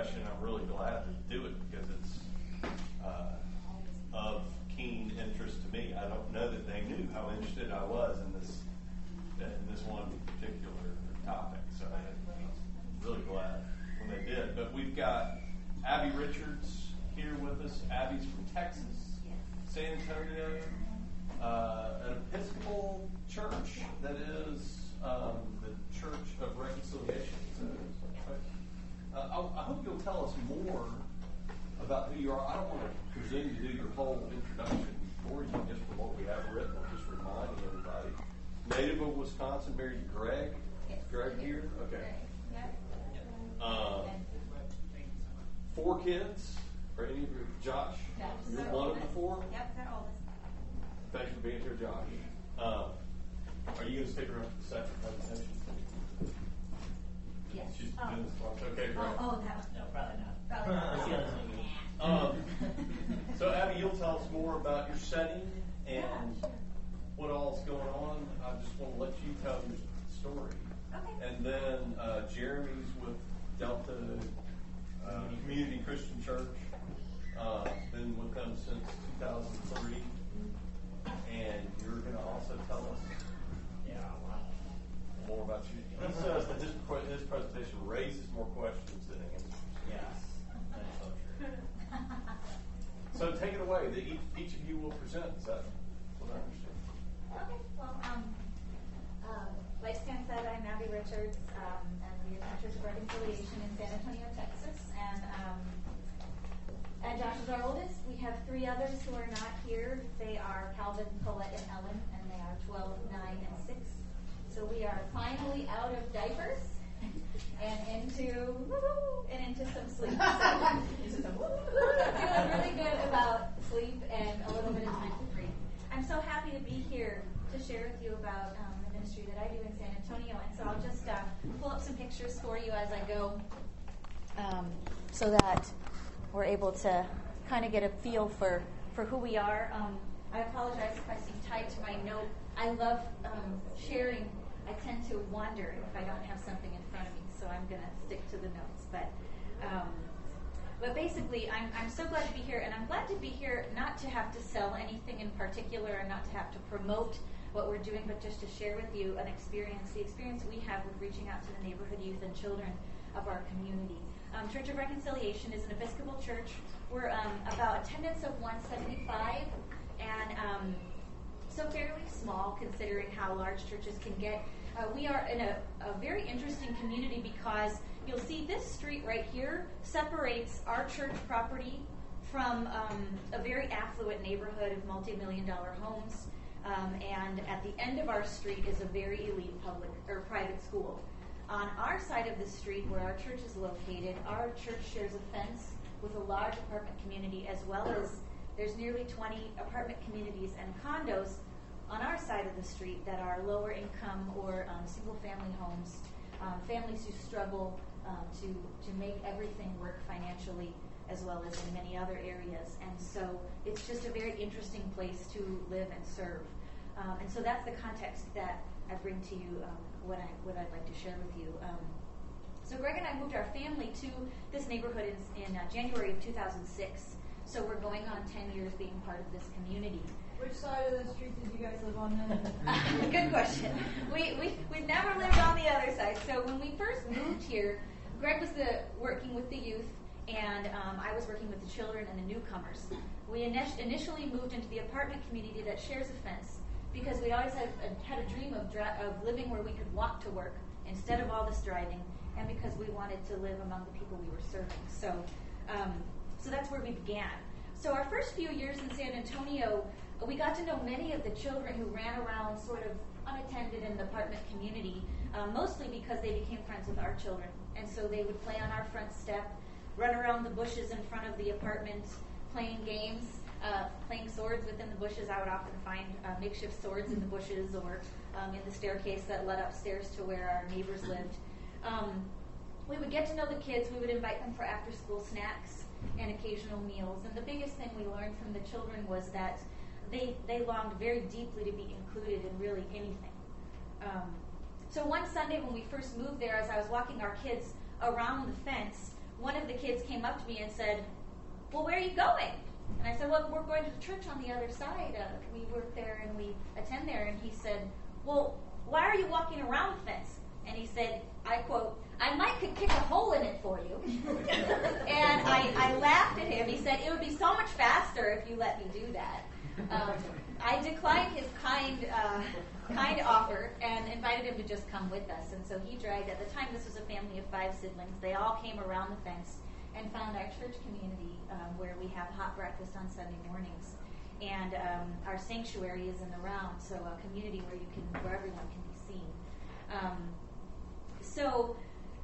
discussion. I'm really glad to do it because it's of keen interest to me. I don't know that they knew how interested I was in this one particular topic, so I'm really glad when they did. But we've got Abby Richards here with us. Abby's from Texas, San Antonio, an Episcopal church that is the Church of Reconciliation. I hope you'll tell us more about who you are. I don't want to presume to do your whole introduction for you just from what we have written. I'm just reminding everybody. Native of Wisconsin, married to Greg. Yes. Greg here? Okay. Yep. 4 kids. Are any of you? Josh? You're one of the 4? Yep, they're oldest. Thanks for being here, Josh. Are you going to stick around for the second presentation? Yes. She's doing this one. Okay, great. No, probably not. probably not. So, Abby, you'll tell us more about your setting and what all's going on. I just want to let you tell your story. Okay. And then Jeremy's with Delta Community Christian Church. Been with them since 2003. And you're going to also tell us more about you. He says that his presentation raises more questions than answers. Yes, that's so true. So take it away. Each of you will present. Is that what I understand? Okay. Well, like Stan said, I'm Abby Richards, and we are Church of Reconciliation in San Antonio, Texas. And Josh is our oldest. We have 3 others who are not here. They are Calvin, Colette, and Ellen, and they are 12, 9, and 6. So we are finally out of diapers and into some sleep. Feeling really good about sleep and a little bit of time to breathe. I'm so happy to be here to share with you about the ministry that I do in San Antonio. And so I'll just pull up some pictures for you as I go, so that we're able to kind of get a feel for who we are. I apologize if I seem tied to my note. I love sharing. I tend to wander if I don't have something in front of me, so I'm going to stick to the notes. But basically, I'm so glad to be here, and I'm glad to be here not to have to sell anything in particular and not to have to promote what we're doing, but just to share with you the experience we have with reaching out to the neighborhood youth and children of our community. Church of Reconciliation is an Episcopal church. We're about attendance of 175, and so fairly small considering how large churches can get. We are in a very interesting community because you'll see this street right here separates our church property from a very affluent neighborhood of multi-million-dollar homes. And at the end of our street is a very elite public or private school. On our side of the street where our church is located, our church shares a fence with a large apartment community, as well as there's nearly 20 apartment communities and condos on our side of the street that are lower income or single-family homes, families who struggle to make everything work financially, as well as in many other areas. And so it's just a very interesting place to live and serve. And so that's the context that I bring to you, what I'd like to share with you. So Greg and I moved our family to this neighborhood in January of 2006. So we're going on 10 years being part of this community. Which side of the street did you guys live on then? Good question. We've never lived on the other side. So when we first moved here, Greg was working with the youth, and I was working with the children and the newcomers. We initially moved into the apartment community that shares a fence because we always had a dream of living where we could walk to work instead of all this driving, and because we wanted to live among the people we were serving. So that's where we began. So our first few years in San Antonio, we got to know many of the children who ran around sort of unattended in the apartment community, mostly because they became friends with our children. And so they would play on our front step, run around the bushes in front of the apartment, playing games, playing swords within the bushes. I would often find makeshift swords in the bushes or in the staircase that led upstairs to where our neighbors lived. We would get to know the kids. We would invite them for after-school snacks and occasional meals. And the biggest thing we learned from the children was that they longed very deeply to be included in really anything. So one Sunday when we first moved there, as I was walking our kids around the fence, one of the kids came up to me and said, well, where are you going? And I said, well, we're going to the church on the other side. We work there and we attend there. And he said, well, why are you walking around the fence? And he said, I quote, I might could kick a hole in it for you. And I laughed at him. He said, it would be so much faster if you let me do that. I declined his kind offer and invited him to just come with us. And so he dragged, at the time this was a family of 5 siblings, they all came around the fence and found our church community where we have hot breakfast on Sunday mornings. And our sanctuary is in the round, so a community where everyone can be seen. So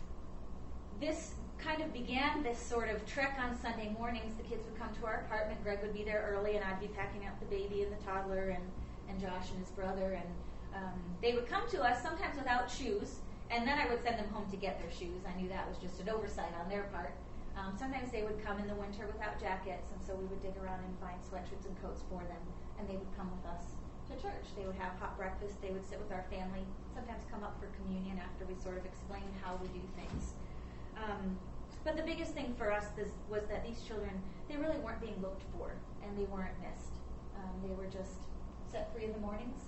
this kind of began this sort of trek on Sunday mornings. The kids would come to our apartment. Greg would be there early, and I'd be packing up the baby and the toddler and Josh and his brother. And they would come to us sometimes without shoes, and then I would send them home to get their shoes. I knew that was just an oversight on their part. Sometimes they would come in the winter without jackets, and so we would dig around and find sweatshirts and coats for them, and they would come with us to church. They would have hot breakfast. They would sit with our family, sometimes come up for communion after we sort of explained how we do things. But the biggest thing for us was that these children, they really weren't being looked for, and they weren't missed. They were just set free in the mornings,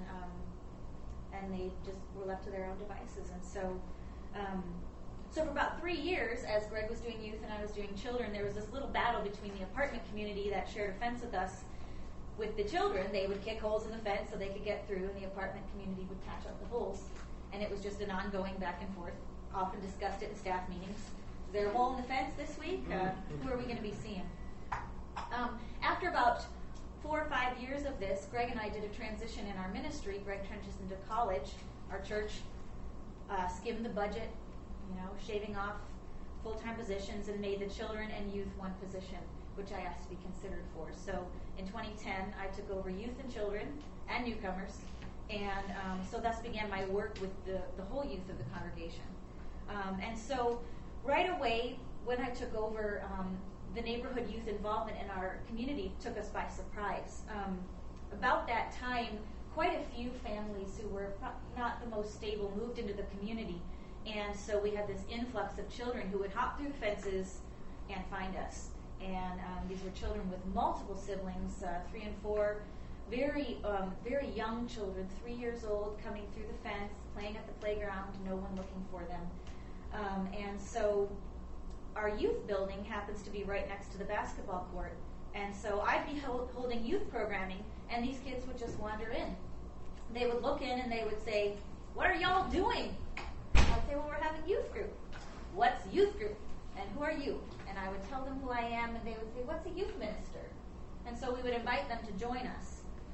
and they just were left to their own devices. And so for about 3 years, as Greg was doing youth and I was doing children, there was this little battle between the apartment community that shared a fence with us. With the children, they would kick holes in the fence so they could get through, and the apartment community would patch up the holes. And it was just an ongoing back and forth, often discussed at the staff meetings. Is there a hole in the fence this week? Who are we going to be seeing? After about 4 or 5 years of this, Greg and I did a transition in our ministry. Greg transitioned to college. Our church skimmed the budget, shaving off full-time positions, and made the children and youth one position, which I asked to be considered for. So in 2010, I took over youth and children and newcomers, and so thus began my work with the whole youth of the congregation. And so right away, when I took over, the neighborhood youth involvement in our community took us by surprise. About that time, quite a few families who were not the most stable moved into the community, and so we had this influx of children who would hop through fences and find us. And these were children with multiple siblings, 3 and 4, very young children, 3 years old, coming through the fence, playing at the playground, no one looking for them. And so our youth building happens to be right next to the basketball court. And so I'd be holding youth programming, and these kids would just wander in. They would look in and they would say, "What are y'all doing?" I'd say, "Well, we're having youth group." "What's youth group? And who are you?" And I would tell them who I am, and they would say, "What's a youth minister?" And so we would invite them to join us.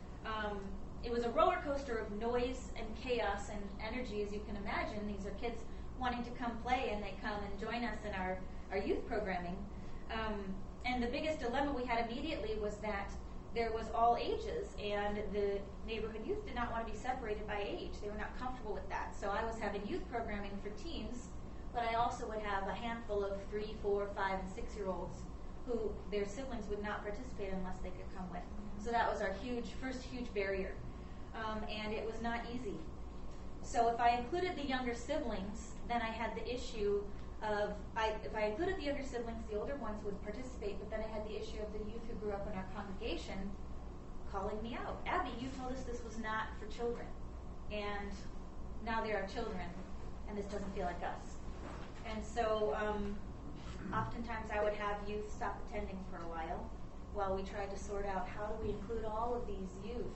It was a roller coaster of noise and chaos and energy, as you can imagine. These are kids wanting to come play, and they come and join us in our youth programming. And the biggest dilemma we had immediately was that there was all ages, and the neighborhood youth did not want to be separated by age. They were not comfortable with that. So I was having youth programming for teens, but I also would have a handful of 3, 4, 5, and 6-year-olds who their siblings would not participate unless they could come with. So that was our first huge barrier, and it was not easy. So if I included the younger siblings, then I had the issue of, if I included the younger siblings, the older ones would participate, but then I had the issue of the youth who grew up in our congregation calling me out. "Abby, you told us this was not for children, and now there are children, and this doesn't feel like us." And so oftentimes I would have youth stop attending for a while we tried to sort out how do we include all of these youth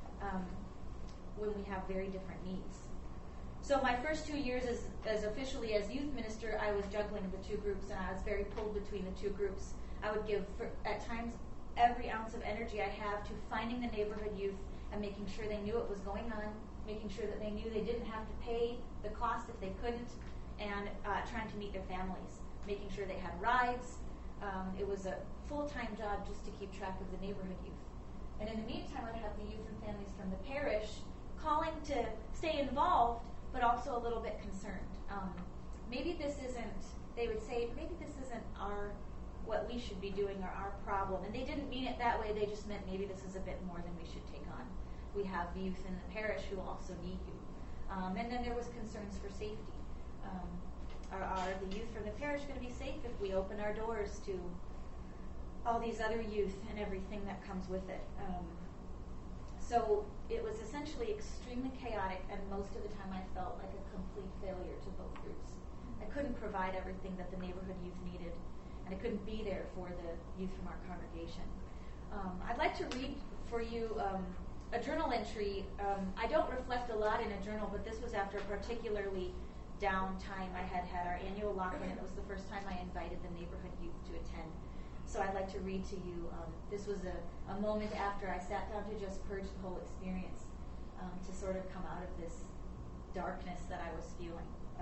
when we have very different needs. So my first 2 years as officially as youth minister, I was juggling the 2 groups, and I was very pulled between the 2 groups. I would give, at times, every ounce of energy I have to finding the neighborhood youth and making sure they knew what was going on, making sure that they knew they didn't have to pay the cost if they couldn't, and trying to meet their families, making sure they had rides. It was a full-time job just to keep track of the neighborhood youth. And in the meantime, I'd have the youth and families from the parish calling to stay involved, but also a little bit concerned. They would say, maybe this isn't what we should be doing or our problem. And they didn't mean it that way. They just meant maybe this is a bit more than we should take on. We have youth in the parish who also need you. And then there was concerns for safety. are the youth from the parish going to be safe if we open our doors to all these other youth and everything that comes with it? So it was essentially extremely chaotic, and most of the time I felt like a complete failure to both groups. I couldn't provide everything that the neighborhood youth needed, and I couldn't be there for the youth from our congregation. I'd like to read for you a journal entry. I don't reflect a lot in a journal, but this was after a particularly down time. I had our annual lock-in, and it was the first time I invited the neighborhood youth to attend. So I'd like to read to you. This was a moment after I sat down to just purge the whole experience, to sort of come out of this darkness that I was feeling.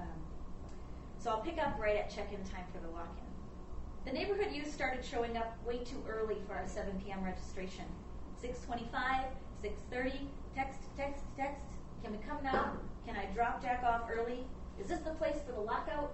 So I'll pick up right at check-in time for the lock-in. The neighborhood youth started showing up way too early for our 7 p.m. registration. 6:25, 6:30, text. Can we come now? Can I drop Jack off early? Is this the place for the lockout?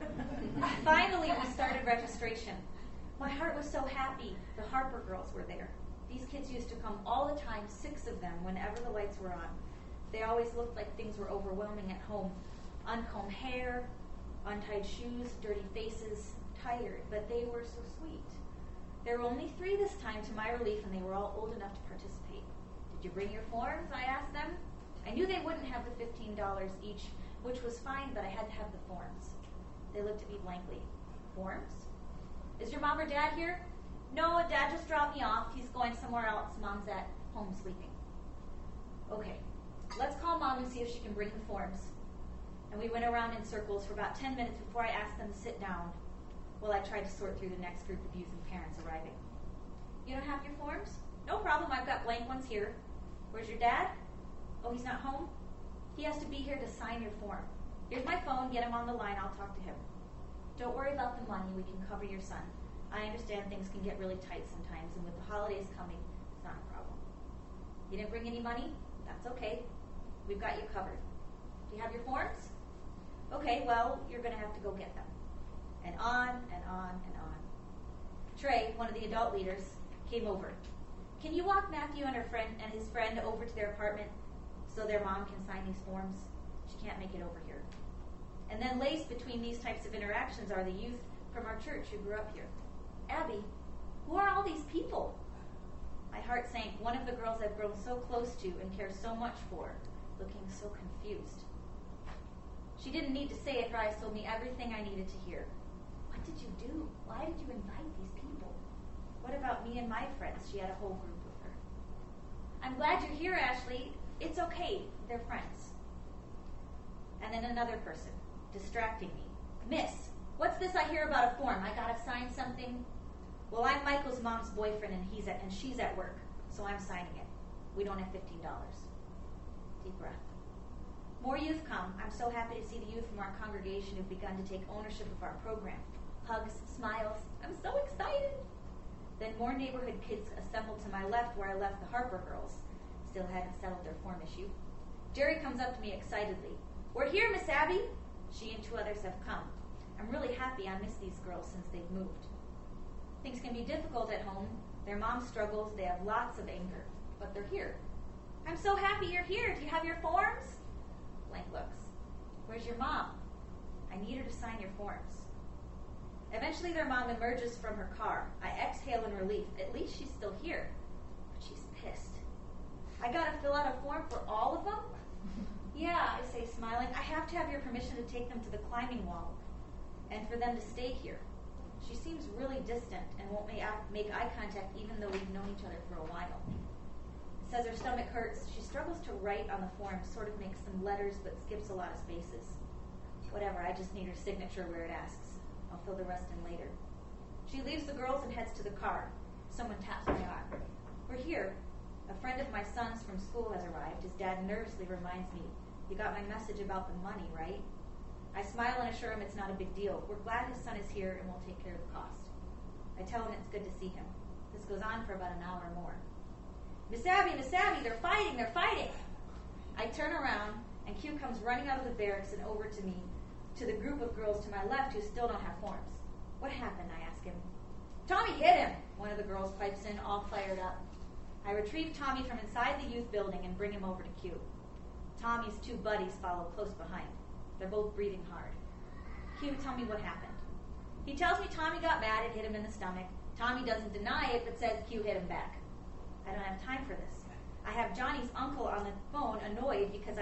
Finally, we started registration. My heart was so happy. The Harper girls were there. These kids used to come all the time, 6 of them, whenever the lights were on. They always looked like things were overwhelming at home. Uncombed hair, untied shoes, dirty faces, tired, but they were so sweet. There were only 3 this time, to my relief, and they were all old enough to participate. Did you bring your forms? I asked them. I knew they wouldn't have the $15 each, which was fine, but I had to have the forms. They looked at me blankly. Forms? Is your mom or dad here? No, Dad just dropped me off. He's going somewhere else. Mom's at home sleeping. Okay, let's call Mom and see if she can bring the forms. And we went around in circles for about 10 minutes before I asked them to sit down while I tried to sort through the next group of youth and parents arriving. You don't have your forms? No problem, I've got blank ones here. Where's your dad? Oh, he's not home? He has to be here to sign your form. Here's my phone, get him on the line, I'll talk to him. Don't worry about the money, we can cover your son. I understand things can get really tight sometimes, and with the holidays coming, it's not a problem. You didn't bring any money? That's okay. We've got you covered. Do you have your forms? Okay, well, you're going to have to go get them. And on and on and on. Trey, one of the adult leaders, came over. Can you walk Matthew and his friend over to their apartment so their mom can sign these forms? She can't make it over here. And then laced between these types of interactions are the youth from our church who grew up here. Abby, who are all these people? My heart sank. One of the girls I've grown so close to and care so much for, looking so confused. She didn't need to say it. Her eyes told me everything I needed to hear. What did you do? Why did you invite these people? What about me and my friends? She had a whole group with her. I'm glad you're here, Ashley. It's okay. They're friends. And then another person, distracting me. Miss, what's this I hear about a form? I gotta sign something? Well, I'm Michael's mom's boyfriend, and she's at work, so I'm signing it. We don't have $15. Deep breath. More youth come. I'm so happy to see the youth from our congregation who've begun to take ownership of our program. Hugs, smiles. I'm so excited. Then more neighborhood kids assembled to my left where I left the Harper girls. Still hadn't settled their form issue. Jerry comes up to me excitedly. We're here, Miss Abby. She and 2 others have come. I'm really happy. I miss these girls since they've moved. Things can be difficult at home. Their mom struggles. They have lots of anger. But they're here. I'm so happy you're here. Do you have your forms? Blank looks. Where's your mom? I need her to sign your forms. Eventually their mom emerges from her car. I exhale in relief. At least she's still here. But she's pissed. I gotta fill out a form for all of them? Yeah, I say, smiling. I have to have your permission to take them to the climbing wall and for them to stay here. She seems really distant and won't make eye contact even though we've known each other for a while. Says her stomach hurts. She struggles to write on the form, sort of makes some letters but skips a lot of spaces. Whatever, I just need her signature where it asks. I'll fill the rest in later. She leaves the girls and heads to the car. Someone taps my arm. We're here. A friend of my son's from school has arrived. His dad nervously reminds me, you got my message about the money, right? I smile and assure him it's not a big deal. We're glad his son is here and we'll take care of the cost. I tell him it's good to see him. This goes on for about an hour or more. Miss Abby, they're fighting. I turn around, and Q comes running out of the barracks and over to me, to the group of girls to my left who still don't have forms. What happened, I ask him. Tommy hit him, one of the girls pipes in, all fired up. I retrieve Tommy from inside the youth building and bring him over to Q. Tommy's 2 buddies follow close behind. They're both breathing hard. Q, tell me what happened. He tells me Tommy got mad and hit him in the stomach. Tommy doesn't deny it, but says Q hit him back. I don't have time for this. I have Johnny's uncle on the phone annoyed because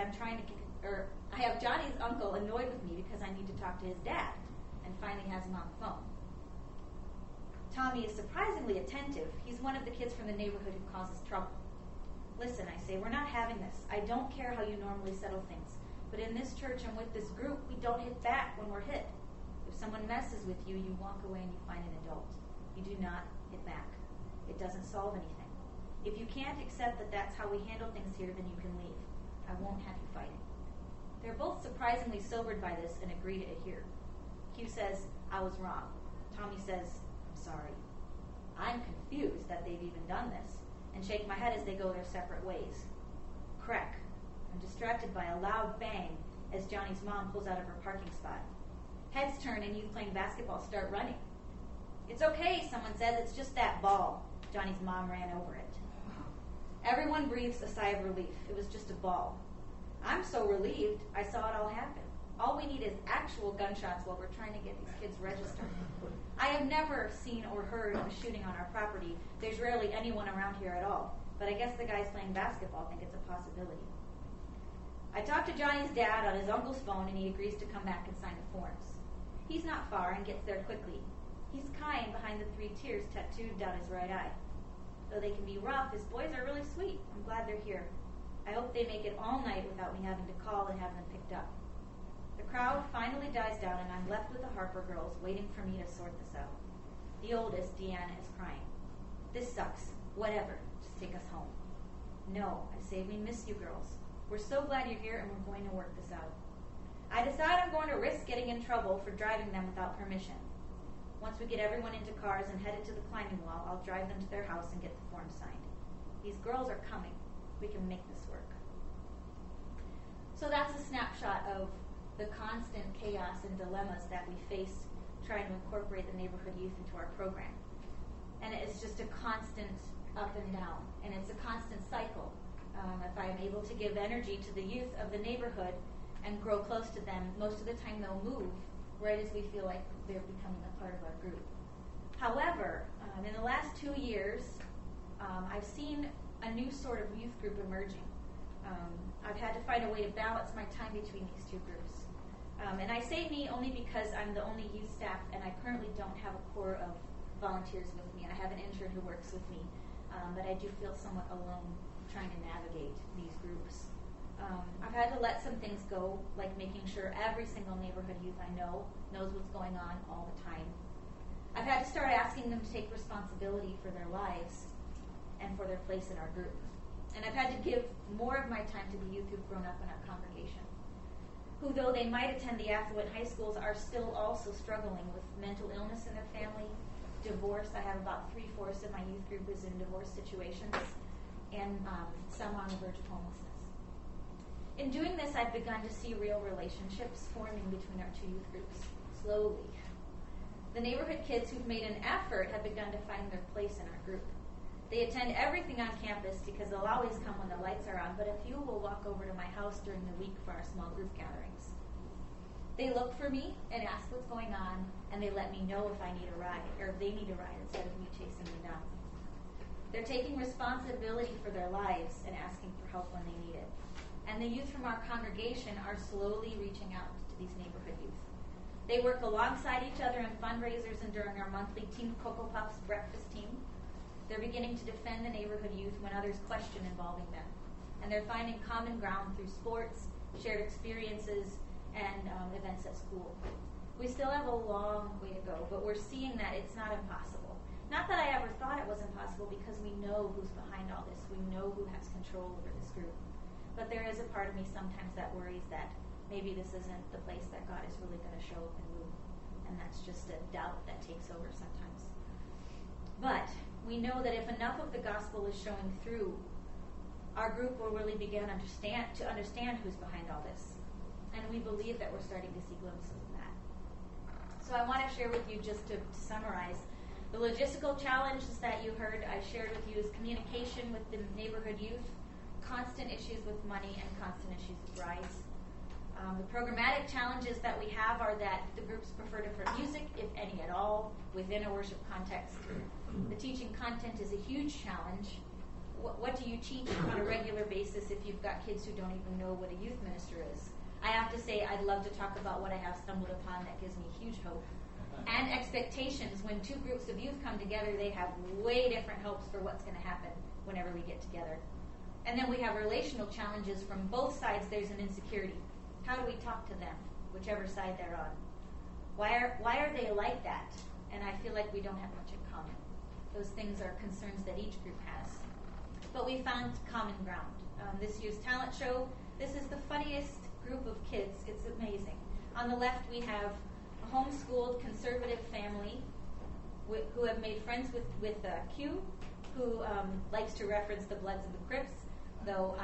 I have Johnny's uncle annoyed with me because I need to talk to his dad, and finally has him on the phone. Tommy is surprisingly attentive. He's one of the kids from the neighborhood who causes trouble. Listen, I say, we're not having this. I don't care how you normally settle things, but in this church and with this group, we don't hit back when we're hit. If someone messes with you, you walk away and you find an adult. You do not hit back. It doesn't solve anything. If you can't accept that that's how we handle things here, then you can leave. I won't have you fighting. They're both surprisingly sobered by this and agree to adhere. Q says, I was wrong. Tommy says, I'm sorry. I'm confused that they've even done this, and shake my head as they go their separate ways. Crack. I'm distracted by a loud bang as Johnny's mom pulls out of her parking spot. Heads turn and youth playing basketball start running. It's okay, someone says, it's just that ball. Johnny's mom ran over it. Everyone breathes a sigh of relief. It was just a ball. I'm so relieved I saw it all happen. All we need is actual gunshots while we're trying to get these kids registered. I have never seen or heard of a shooting on our property. There's rarely anyone around here at all. But I guess the guys playing basketball think it's a possibility. I talked to Johnny's dad on his uncle's phone, and he agrees to come back and sign the forms. He's not far and gets there quickly. He's kind behind the 3 tears tattooed down his right eye. Though they can be rough, his boys are really sweet. I'm glad they're here. I hope they make it all night without me having to call and have them picked up. The crowd finally dies down, and I'm left with the Harper girls waiting for me to sort this out. The oldest, Deanna, is crying. This sucks. Whatever. Just take us home. No, I say, we miss you girls. We're so glad you're here, and we're going to work this out. I decide I'm going to risk getting in trouble for driving them without permission. Once we get everyone into cars and headed to the climbing wall, I'll drive them to their house and get the form signed. These girls are coming. We can make this work. So that's a snapshot of the constant chaos and dilemmas that we face trying to incorporate the neighborhood youth into our program. And it's just a constant up and down, and it's a constant cycle. If I'm able to give energy to the youth of the neighborhood and grow close to them, most of the time they'll move right as we feel like they're becoming a part of our group. However, in the last 2 years, I've seen a new sort of youth group emerging. I've had to find a way to balance my time between these 2 groups. And I say me only because I'm the only youth staff, and I currently don't have a core of volunteers with me. I have an intern who works with me, but I do feel somewhat alone trying to navigate these groups. I've had to let some things go, like making sure every single neighborhood youth I know knows what's going on all the time. I've had to start asking them to take responsibility for their lives and for their place in our group. And I've had to give more of my time to the youth who've grown up in our congregation, who, though they might attend the affluent high schools, are still also struggling with mental illness in their family, divorce. I have about 3/4 of my youth group is in divorce situations, and some on the verge of homelessness. In doing this, I've begun to see real relationships forming between our 2 youth groups, slowly. The neighborhood kids who've made an effort have begun to find their place in our group. They attend everything on campus because they'll always come when the lights are on, but a few will walk over to my house during the week for our small group gatherings. They look for me and ask what's going on, and they let me know if I need a ride, or if they need a ride instead of me chasing them down. They're taking responsibility for their lives and asking for help when they need it. And the youth from our congregation are slowly reaching out to these neighborhood youth. They work alongside each other in fundraisers and during our monthly Team Cocoa Puffs breakfast team. They're beginning to defend the neighborhood youth when others question involving them. And they're finding common ground through sports, shared experiences, and events at school. We still have a long way to go, but we're seeing that it's not impossible. Not that I ever thought it was impossible, because we know who's behind all this. We know who has control over this group. But there is a part of me sometimes that worries that maybe this isn't the place that God is really going to show up and move. And that's just a doubt that takes over sometimes. But we know that if enough of the gospel is showing through, our group will really begin to understand who's behind all this. And we believe that we're starting to see glimpses of that. So I want to share with you, just to summarize, the logistical challenges that you heard I shared with you is communication with the neighborhood youth, constant issues with money, and constant issues with rides. The programmatic challenges that we have are that the groups prefer different music, if any at all, within a worship context. The teaching content is a huge challenge. What do you teach on a regular basis if you've got kids who don't even know what a youth minister is? I have to say, I'd love to talk about what I have stumbled upon that gives me huge hope. And expectations. When two groups of youth come together, they have way different hopes for what's going to happen whenever we get together. And then we have relational challenges from both sides. There's an insecurity. How do we talk to them, whichever side they're on? Why are they like that? And I feel like we don't have much in common. Those things are concerns that each group has. But we found common ground. This year's talent show, this is the funniest group of kids. It's amazing. On the left, we have a homeschooled conservative family who have made friends with Q, who likes to reference the Bloods and the Crips, though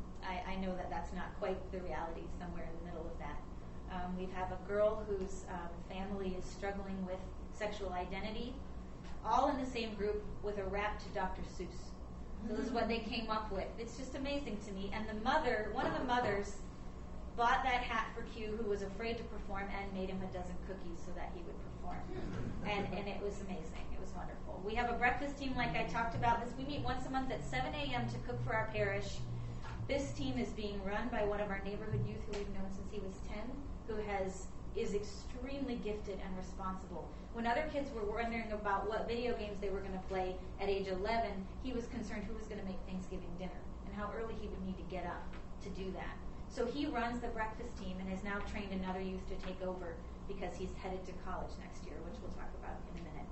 I know that that's not quite the reality, somewhere in the middle of that. We have a girl whose family is struggling with sexual identity, all in the same group with a rap to Dr. Seuss. So this is what they came up with. It's just amazing to me. And the mother, one of the mothers, bought that hat for Q, who was afraid to perform, and made him a dozen cookies so that he would perform. And it was amazing. It was wonderful. We have a breakfast team, like I talked about. We meet once a month at 7 a.m. to cook for our parish. This team is being run by one of our neighborhood youth who we've known since he was 10, who is extremely gifted and responsible. When other kids were wondering about what video games they were going to play at age 11, he was concerned who was going to make Thanksgiving dinner and how early he would need to get up to do that. So he runs the breakfast team and has now trained another youth to take over because he's headed to college next year, which we'll talk about in a minute.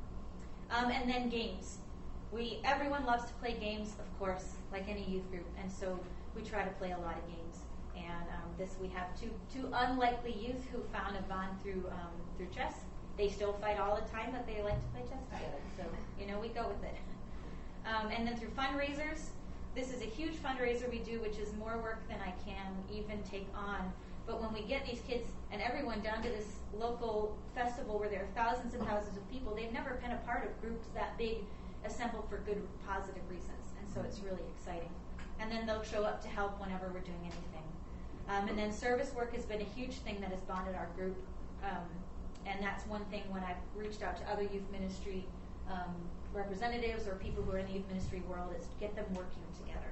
And then games. Everyone loves to play games, of course, like any youth group, and so we try to play a lot of games. And we have two unlikely youth who found a bond through chess. They still fight all the time, but they like to play chess together. So, we go with it. And then through fundraisers, this is a huge fundraiser we do, which is more work than I can even take on. But when we get these kids and everyone down to this local festival where there are thousands and thousands of people, they've never been a part of groups that big assembled for good, positive reasons. And so it's really exciting. And then they'll show up to help whenever we're doing anything. And then service work has been a huge thing that has bonded our group. And that's one thing when I've reached out to other youth ministry representatives or people who are in the youth ministry world, is to get them working together.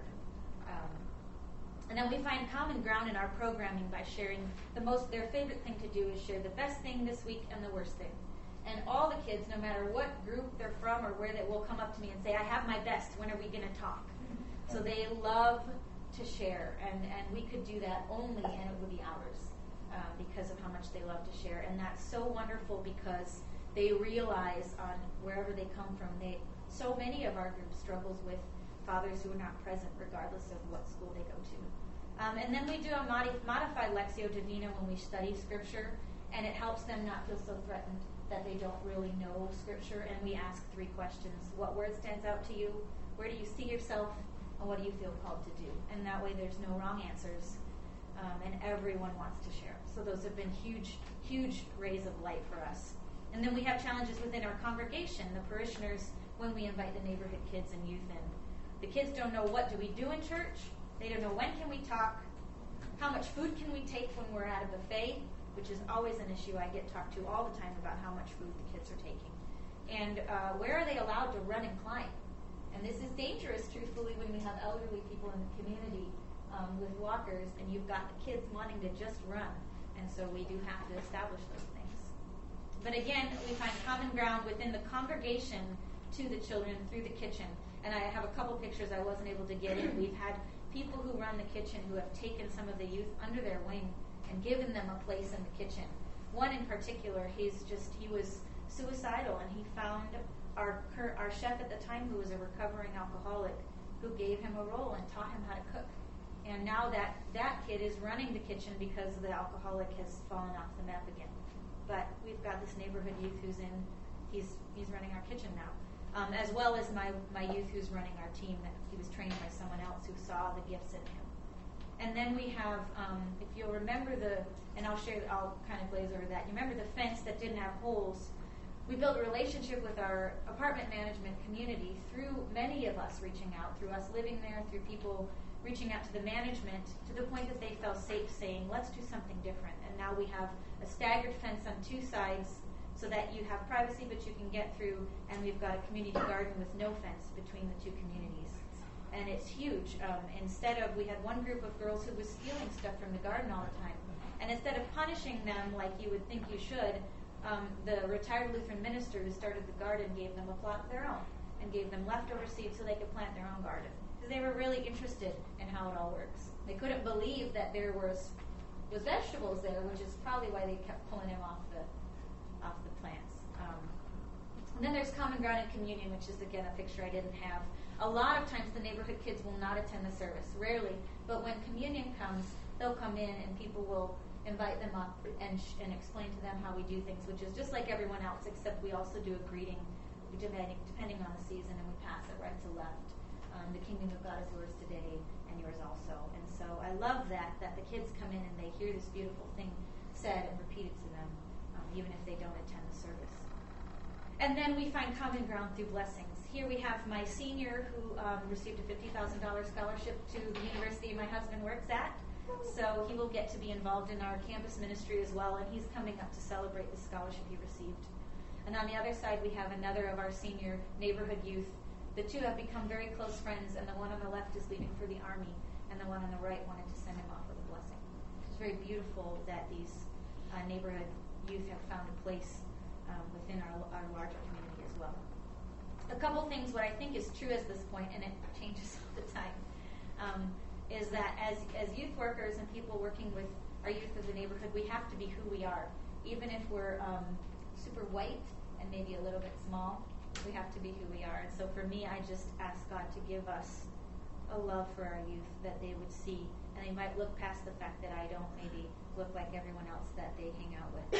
And then we find common ground in our programming by sharing their favorite thing to do is share the best thing this week and the worst thing. And all the kids, no matter what group they're from or where they will come up to me and say, I have my best, when are we going to talk? So they love to share, and we could do that only, and it would be ours because of how much they love to share. And that's so wonderful because they realize on wherever they come from, so many of our group struggles with fathers who are not present regardless of what school they go to. And then we do a modified Lectio Divina when we study Scripture, and it helps them not feel so threatened that they don't really know Scripture. And we ask 3 questions. What word stands out to you? Where do you see yourself? And what do you feel called to do? And that way there's no wrong answers, and everyone wants to share. So those have been huge, huge rays of light for us. And then we have challenges within our congregation, the parishioners, when we invite the neighborhood kids and youth in. The kids don't know what do we do in church. They don't know when can we talk, how much food can we take when we're at a buffet, which is always an issue I get talked to all the time about how much food the kids are taking. And where are they allowed to run and climb? And this is dangerous, truthfully, when we have elderly people in the community with walkers, and you've got the kids wanting to just run. And so we do have to establish those things. But again, we find common ground within the congregation to the children through the kitchen. And I have a couple pictures I wasn't able to get in. We've had people who run the kitchen who have taken some of the youth under their wing and given them a place in the kitchen. One in particular, he was suicidal, and he found our chef at the time, who was a recovering alcoholic, who gave him a role and taught him how to cook. And now that kid is running the kitchen because the alcoholic has fallen off the map again. But we've got this neighborhood youth he's running our kitchen now. As well as my youth who's running our team, that he was trained by someone else who saw the gifts in him. And then we have, if you'll remember I'll kind of glaze over that. You remember the fence that didn't have holes? We built a relationship with our apartment management community through many of us reaching out, through us living there, through people reaching out to the management to the point that they felt safe saying, let's do something different. And now we have a staggered fence on two sides so that you have privacy but you can get through, and we've got a community garden with no fence between the two communities. And it's huge. We had one group of girls who was stealing stuff from the garden all the time. And instead of punishing them like you would think you should, the retired Lutheran minister who started the garden gave them a plot of their own and gave them leftover seeds so they could plant their own garden. Because they were really interested in how it all works. They couldn't believe that there was vegetables there, which is probably why they kept pulling them off the plants. And then there's Common Ground and Communion, which is, again, a picture I didn't have. A lot of times the neighborhood kids will not attend the service, rarely. But when communion comes, they'll come in and people will invite them up and explain to them how we do things, which is just like everyone else, except we also do a greeting depending on the season, and we pass it right to left. The kingdom of God is yours today and yours also. And so I love that the kids come in and they hear this beautiful thing said and repeated to them, even if they don't attend the service. And then we find common ground through blessings. Here we have my senior who received a $50,000 scholarship to the university my husband works at. So he will get to be involved in our campus ministry as well, and he's coming up to celebrate the scholarship he received. And on the other side, we have another of our senior neighborhood youth. The two have become very close friends, and the one on the left is leaving for the Army, and the one on the right wanted to send him off with a blessing. It's very beautiful that these neighborhood youth have found a place within our larger community as well. A couple things, what I think is true at this point, and it changes all the time, is that as youth workers and people working with our youth of the neighborhood, we have to be who we are. Even if we're super white and maybe a little bit small, we have to be who we are. And so for me, I just ask God to give us a love for our youth that they would see. And they might look past the fact that I don't maybe look like everyone else that they hang out with.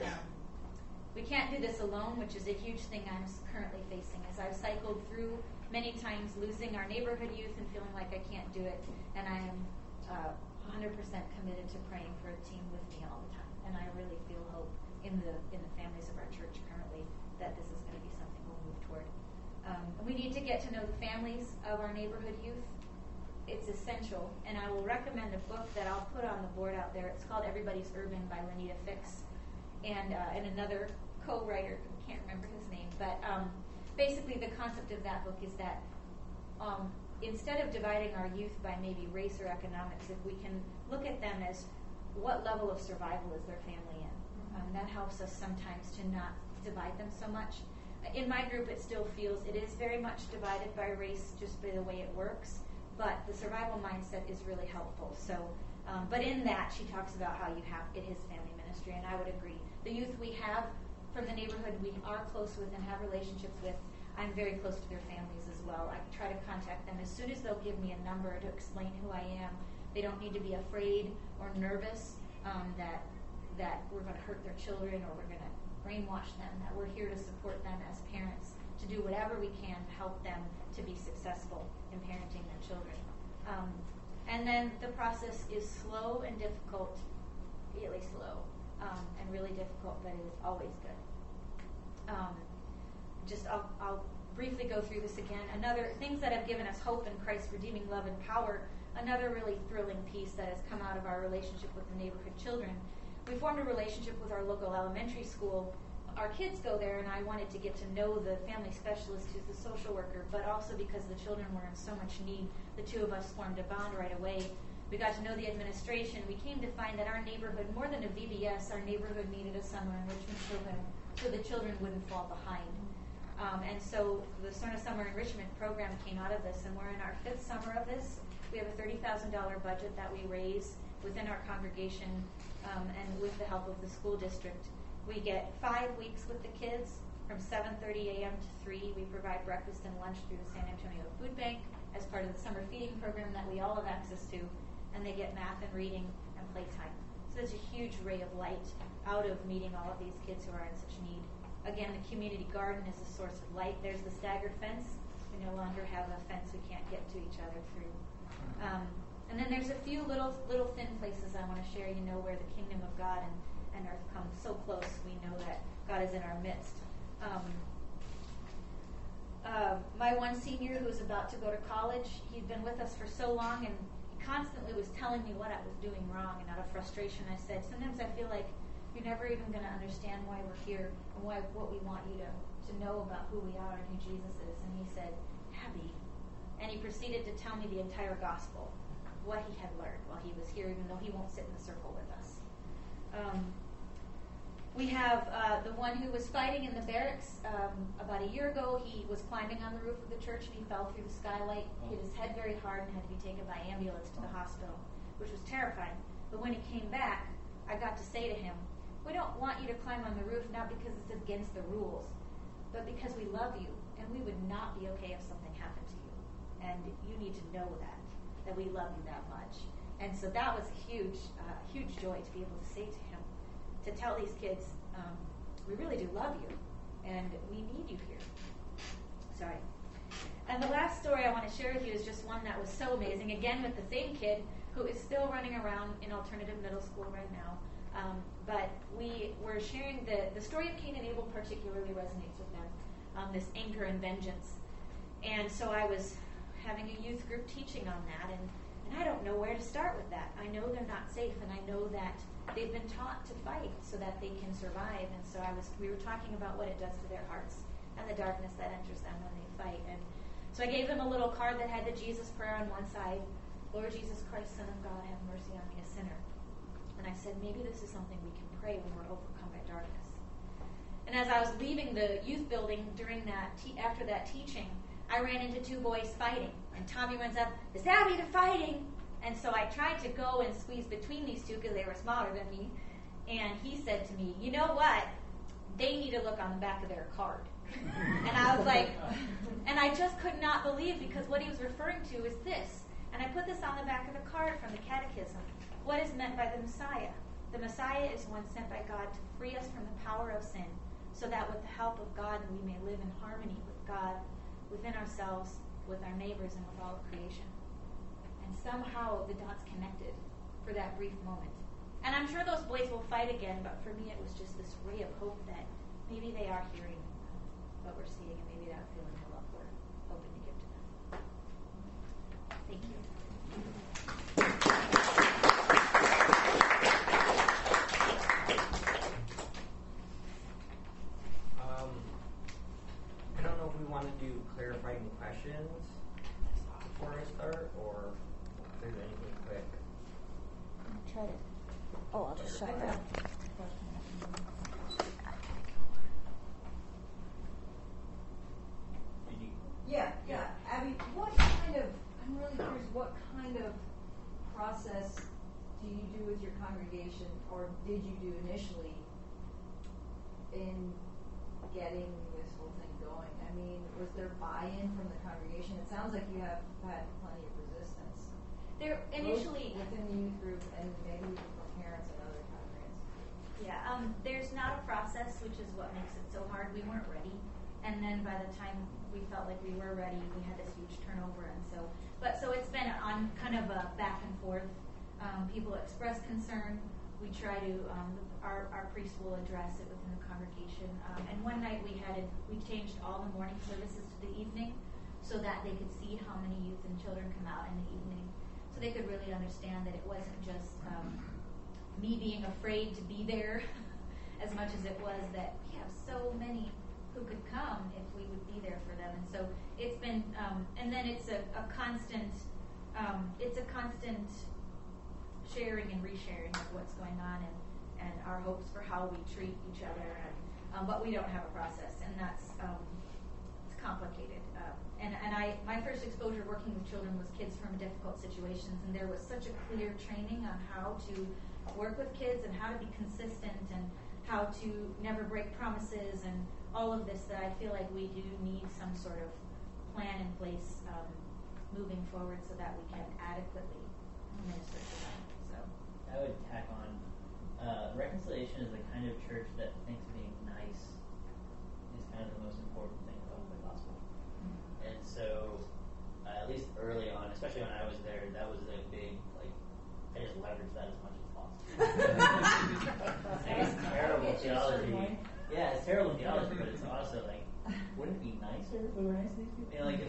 We can't do this alone, which is a huge thing I'm currently facing as I've cycled through many times losing our neighborhood youth and feeling like I can't do it. And I am 100% committed to praying for a team with me all the time. And I really feel hope in the families of our church currently that this is going to be something we'll move toward. We need to get to know the families of our neighborhood youth. It's essential. And I will recommend a book that I'll put on the board out there. It's called Everybody's Urban by Lenita Fix. And another co-writer, can't remember his name, but basically the concept of that book is that instead of dividing our youth by maybe race or economics, if we can look at them as what level of survival is their family in, that helps us sometimes to not divide them so much. In my group, it still feels it is very much divided by race just by the way it works, but the survival mindset is really helpful. So, but in that, she talks about how you have it is family ministry, and I would agree. The youth we have from the neighborhood we are close with and have relationships with, I'm very close to their families as well. I try to contact them as soon as they'll give me a number to explain who I am. They don't need to be afraid or nervous that we're going to hurt their children or we're going to brainwash them, that we're here to support them as parents, to do whatever we can to help them to be successful in parenting their children. And then the process is slow and difficult, really slow, and really difficult, but it is always good. I'll briefly go through this again. Another things that have given us hope in Christ's redeeming love and power. Another really thrilling piece that has come out of our relationship with the neighborhood children. We formed a relationship with our local elementary school. Our kids go there, and I wanted to get to know the family specialist who's the social worker, but also because the children were in so much need, the two of us formed a bond right away. We got to know the administration. We came to find that our neighborhood, more than a VBS, our neighborhood needed a summer enrichment program so the children wouldn't fall behind. And so the Summer Enrichment Program came out of this, and we're in our 5th summer of this. We have a $30,000 budget that we raise within our congregation and with the help of the school district. We get 5 weeks with the kids from 7:30 a.m. to 3. We provide breakfast and lunch through the San Antonio Food Bank as part of the summer feeding program that we all have access to, and they get math and reading and playtime. So there's a huge ray of light out of meeting all of these kids who are in such need. Again, the community garden is a source of light. There's the staggered fence. We no longer have a fence we can't get to each other through. And then there's a few little thin places I want to share, where the kingdom of God and earth come so close. We know that God is in our midst. my one senior who's about to go to college, he'd been with us for so long, and he constantly was telling me what I was doing wrong, and out of frustration I said, sometimes I feel like you're never even going to understand why we're here and what we want you to know about who we are and who Jesus is. And he said, Abby. And he proceeded to tell me the entire gospel, what he had learned while he was here, even though he won't sit in the circle with us. We have the one who was fighting in the barracks. About a year ago, he was climbing on the roof of the church and he fell through the skylight, hit his head very hard, and had to be taken by ambulance to the hospital, which was terrifying. But when he came back, I got to say to him, we don't want you to climb on the roof, not because it's against the rules, but because we love you, and we would not be okay if something happened to you. And you need to know that we love you that much. And so that was a huge joy to be able to say to him, to tell these kids, we really do love you, and we need you here. Sorry. And the last story I want to share with you is just one that was so amazing, again with the same kid who is still running around in alternative middle school right now. But we were sharing the story of Cain and Abel particularly resonates with them, this anger and vengeance. And so I was having a youth group teaching on that, and I don't know where to start with that. I know they're not safe, and I know that they've been taught to fight so that they can survive. And so we were talking about what it does to their hearts and the darkness that enters them when they fight. And so I gave them a little card that had the Jesus prayer on one side, Lord Jesus Christ, Son of God, have mercy on me, a sinner. And I said, maybe this is something we can pray when we're overcome by darkness. And as I was leaving the youth building during that after that teaching, I ran into two boys fighting. And Tommy runs up, is Abby, they're fighting. And so I tried to go and squeeze between these two because they were smaller than me. And he said to me, you know what? They need to look on the back of their card. And I was like, and I just could not believe, because what he was referring to is this. And I put this on the back of the card from the catechism. What is meant by the Messiah? The Messiah is one sent by God to free us from the power of sin, so that with the help of God we may live in harmony with God, within ourselves, with our neighbors, and with all of creation. And somehow the dots connected for that brief moment. And I'm sure those boys will fight again, but for me it was just this ray of hope that maybe they are hearing what we're seeing, and maybe they're feeling the love we're hoping to give to them. Thank you. I don't know if we want to do clarifying questions before I start, or if there's anything quick. Try to. Oh, I'll just shut that. Yeah. Abby, I'm really curious, what kind of process do you do with your congregation, or did you do initially in getting this whole thing going? I mean, was there buy-in from the congregation? It sounds like you have had plenty of resistance. There initially both within the youth group and maybe from parents and other congregants. Yeah, there's not a process, which is what makes it so hard. We weren't ready, and then by the time we felt like we were ready, we had this huge turnover, and so it's been on kind of a back and forth. People express concern. We try to our priest will address it within the congregation. And one night we changed all the morning services to the evening, so that they could see how many youth and children come out in the evening, so they could really understand that it wasn't just me being afraid to be there as much as it was that we have so many who could come if we would be there for them. And so it's been, and then it's a constant sharing and resharing of what's going on and our hopes for how we treat each other. But we don't have a process, and that's it's complicated. My first exposure working with children was kids from difficult situations, and there was such a clear training on how to work with kids and how to be consistent and how to never break promises and all of this, that I feel like we do need some sort of plan in place moving forward so that we can adequately minister to them. So I would tack on, reconciliation is the kind of church that thinks being nice is kind of the most important thing about the gospel. Mm-hmm. And so, at least early on, especially when I was there, that was a big, I just leveraged that as much as possible. It's terrible theology. Yeah, it's terrible theology, but it's also wouldn't it be be nicer if we were nice to these people? You know, like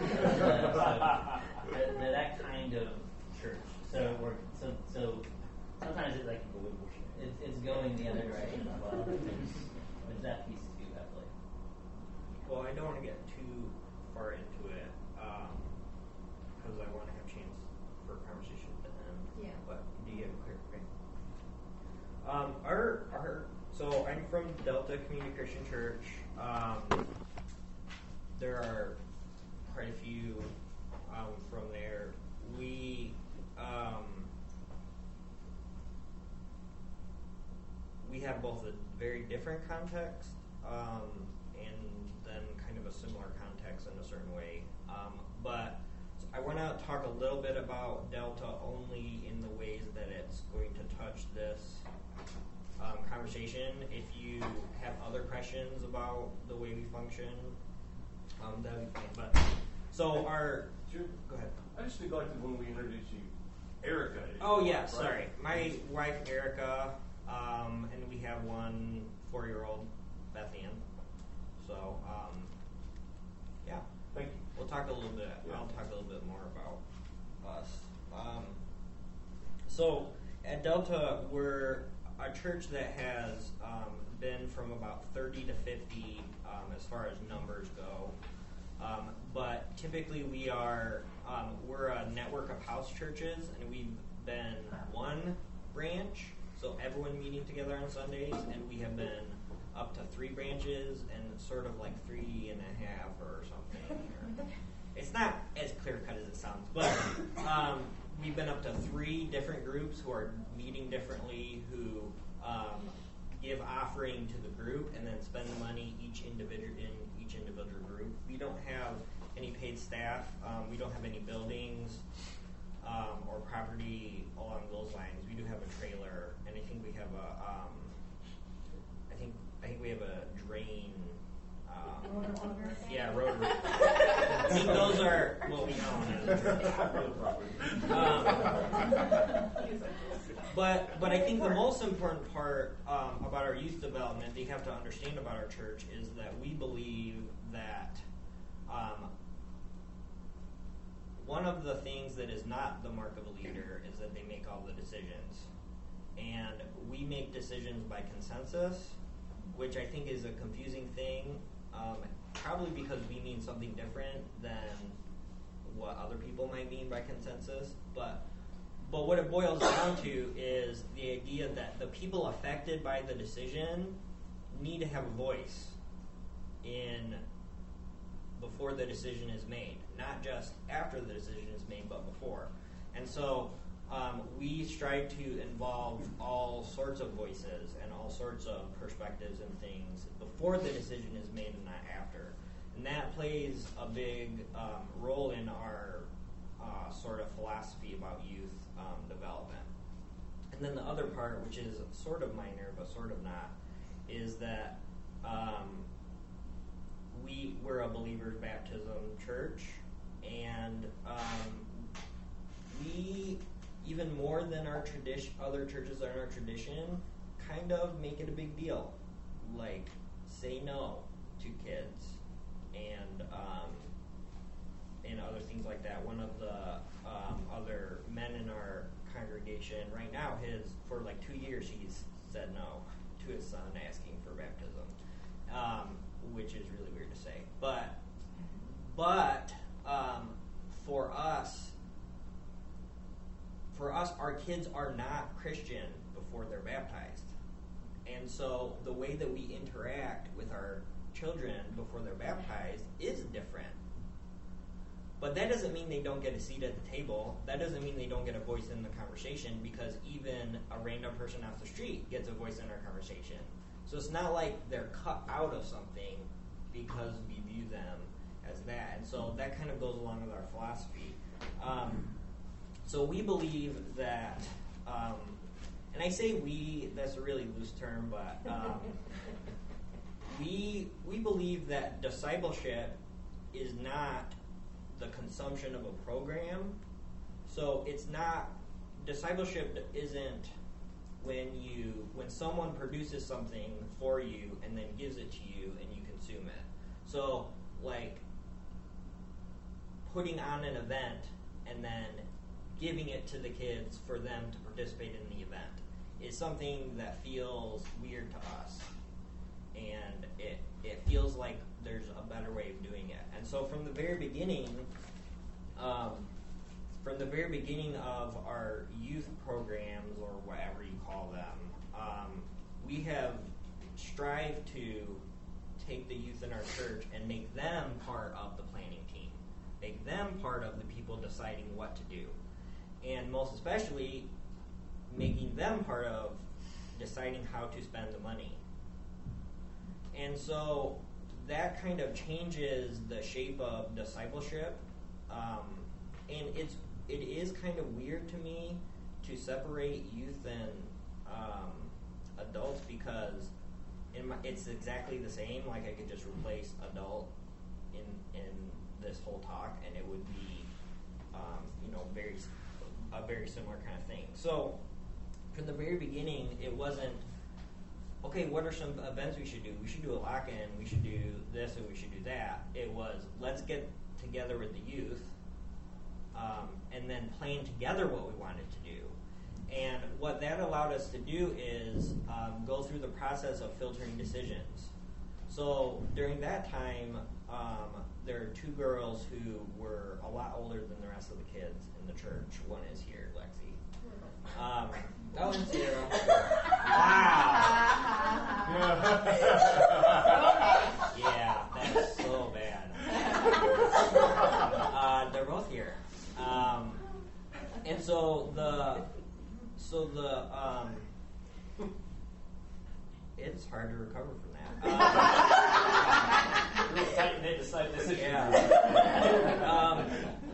that kind of church. So sometimes it's like it's going the other direction as well. But that piece too, definitely. Well, I don't want to get too far into it because I want to have a chance for conversation at the end. Yeah. But do you have a clear frame? So I'm from Delta Community Christian Church. There are quite a few from there. We have both a very different context and then kind of a similar context in a certain way. But I want to talk a little bit about Delta only in the ways that it's going to touch this conversation. If you have other questions about the way we function, that would be fine. But so Sure. go ahead. I just neglected when we introduced you, Erica. Oh yeah, right? sorry. My wife Erica, and we have 1 4-year-old, Beth Ann. So yeah, Thank you. we'll talk a little bit. Yeah. I'll talk a little bit more about us. So at Delta, we're a church that has been from about 30 to 50 as far as numbers go. But typically we're a network of house churches, and we've been one branch, so everyone meeting together on Sundays, and we have been up to 3 branches and sort of like 3.5 or something. It's not as clear cut as it sounds, but we've been up to 3 different groups who are meeting differently, who give offering to the group and then spend money in each individual group. We don't have any paid staff. We don't have any buildings or property along those lines. We do have a trailer, and I think we have I think we have a drain. Yeah, rotary. I think those are what we own as a But I think the most important part about our youth development that you have to understand about our church is that we believe that one of the things that is not the mark of a leader is that they make all the decisions. And we make decisions by consensus, which I think is a confusing thing, probably because we mean something different than what other people might mean by consensus. But what it boils down to is the idea that the people affected by the decision need to have a voice before the decision is made, not just after the decision is made, but before. And so we strive to involve all sorts of voices and all sorts of perspectives and things before the decision is made and not after. And that plays a big role in our sort of philosophy about youth development. And then the other part, which is sort of minor but sort of not, is that we're a believer's baptism church, and we, even more than our other churches are in our tradition, kind of make it a big deal. Like, say no to kids and other things like that. One of the other men in our congregation right now, for like 2 years, he's said no to his son asking for baptism, which is really weird to say. But for us, our kids are not Christian before they're baptized. And so the way that we interact with our children before they're baptized is different. But that doesn't mean they don't get a seat at the table. That doesn't mean they don't get a voice in the conversation, because even a random person off the street gets a voice in our conversation. So it's not like they're cut out of something because we view them as that. And so that kind of goes along with our philosophy. So we believe that, and I say we, that's a really loose term, but we believe that discipleship is not the consumption of a program. So it's not, discipleship isn't when someone produces something for you and then gives it to you and you consume it. So like putting on an event and then giving it to the kids for them to participate in the event is something that feels weird to us, and it feels like there's a better way of doing it. And so from the very beginning of our youth programs, or whatever you call them, we have strived to take the youth in our church and make them part of the planning team, make them part of the people deciding what to do, and most especially making them part of deciding how to spend the money. And so that kind of changes the shape of discipleship, and it is kind of weird to me to separate youth and adults, because it's exactly the same. Like, I could just replace adult in this whole talk, and it would be a very similar kind of thing. So from the very beginning, it wasn't, okay, what are some events we should do? We should do a lock-in, we should do this, and we should do that. It was, let's get together with the youth and then plan together what we wanted to do. And what that allowed us to do is go through the process of filtering decisions. So during that time, there are two girls who were a lot older than the rest of the kids in the church. One is here, Lexi. Oh, and Sarah. Wow. Yeah, that's so bad. They're both here. And so it's hard to recover from that. Real tight knit decision. Yeah.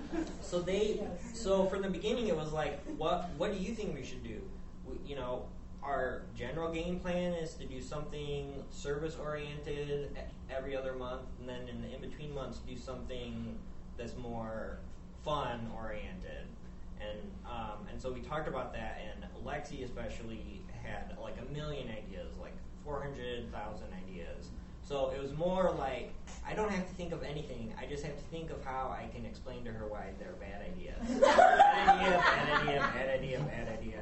So from the beginning, it was like, what do you think we should do? Our general game plan is to do something service-oriented every other month, and then in the in-between months, do something that's more fun-oriented. And so we talked about that, and Lexi especially had like a million ideas, like 400,000 ideas. So it was more like, I don't have to think of anything. I just have to think of how I can explain to her why they're bad ideas. Bad idea.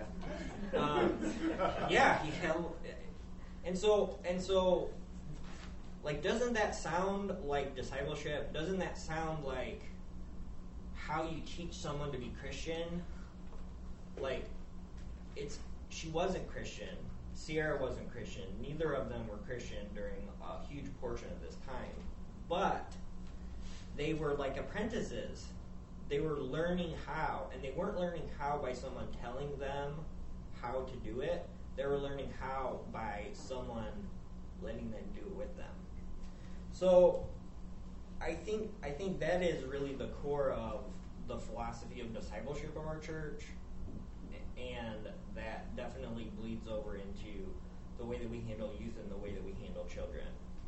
And so, like, doesn't that sound like discipleship? Doesn't that sound like how you teach someone to be Christian? Like, she wasn't Christian. Sierra wasn't Christian. Neither of them were Christian during a huge portion of this time. But they were like apprentices. They were learning how. And they weren't learning how by someone telling them how to do it. They were learning how by someone letting them do it with them. So I think that is really the core of the philosophy of discipleship of our church. And that definitely bleeds over into the way that we handle youth and the way that we handle children.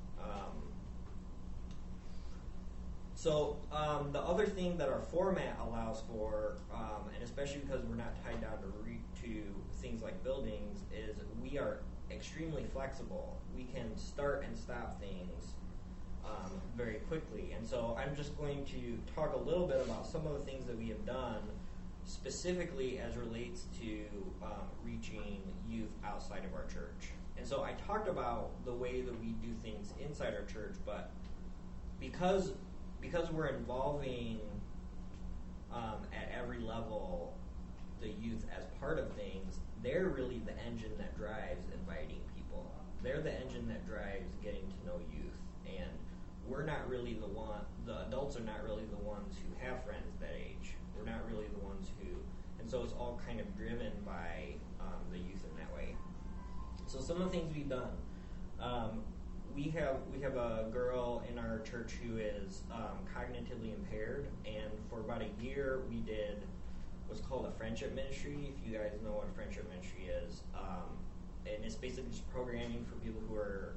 So the other thing that our format allows for, and especially because we're not tied down to things like buildings, is we are extremely flexible. We can start and stop things very quickly. And so I'm just going to talk a little bit about some of the things that we have done specifically as relates to reaching youth outside of our church. And so I talked about the way that we do things inside our church, but because we're involving at every level the youth as part of things, they're really the engine that drives inviting people. They're the engine that drives getting to know youth. And we're not really the adults are not really the ones who have friends that age. We're not really the ones who, and so it's all kind of driven by the youth in that way. So some of the things we've done, we have a girl in our church who is cognitively impaired, and for about a year we did what's called a friendship ministry. If you guys know what a friendship ministry is, and it's basically just programming for people who are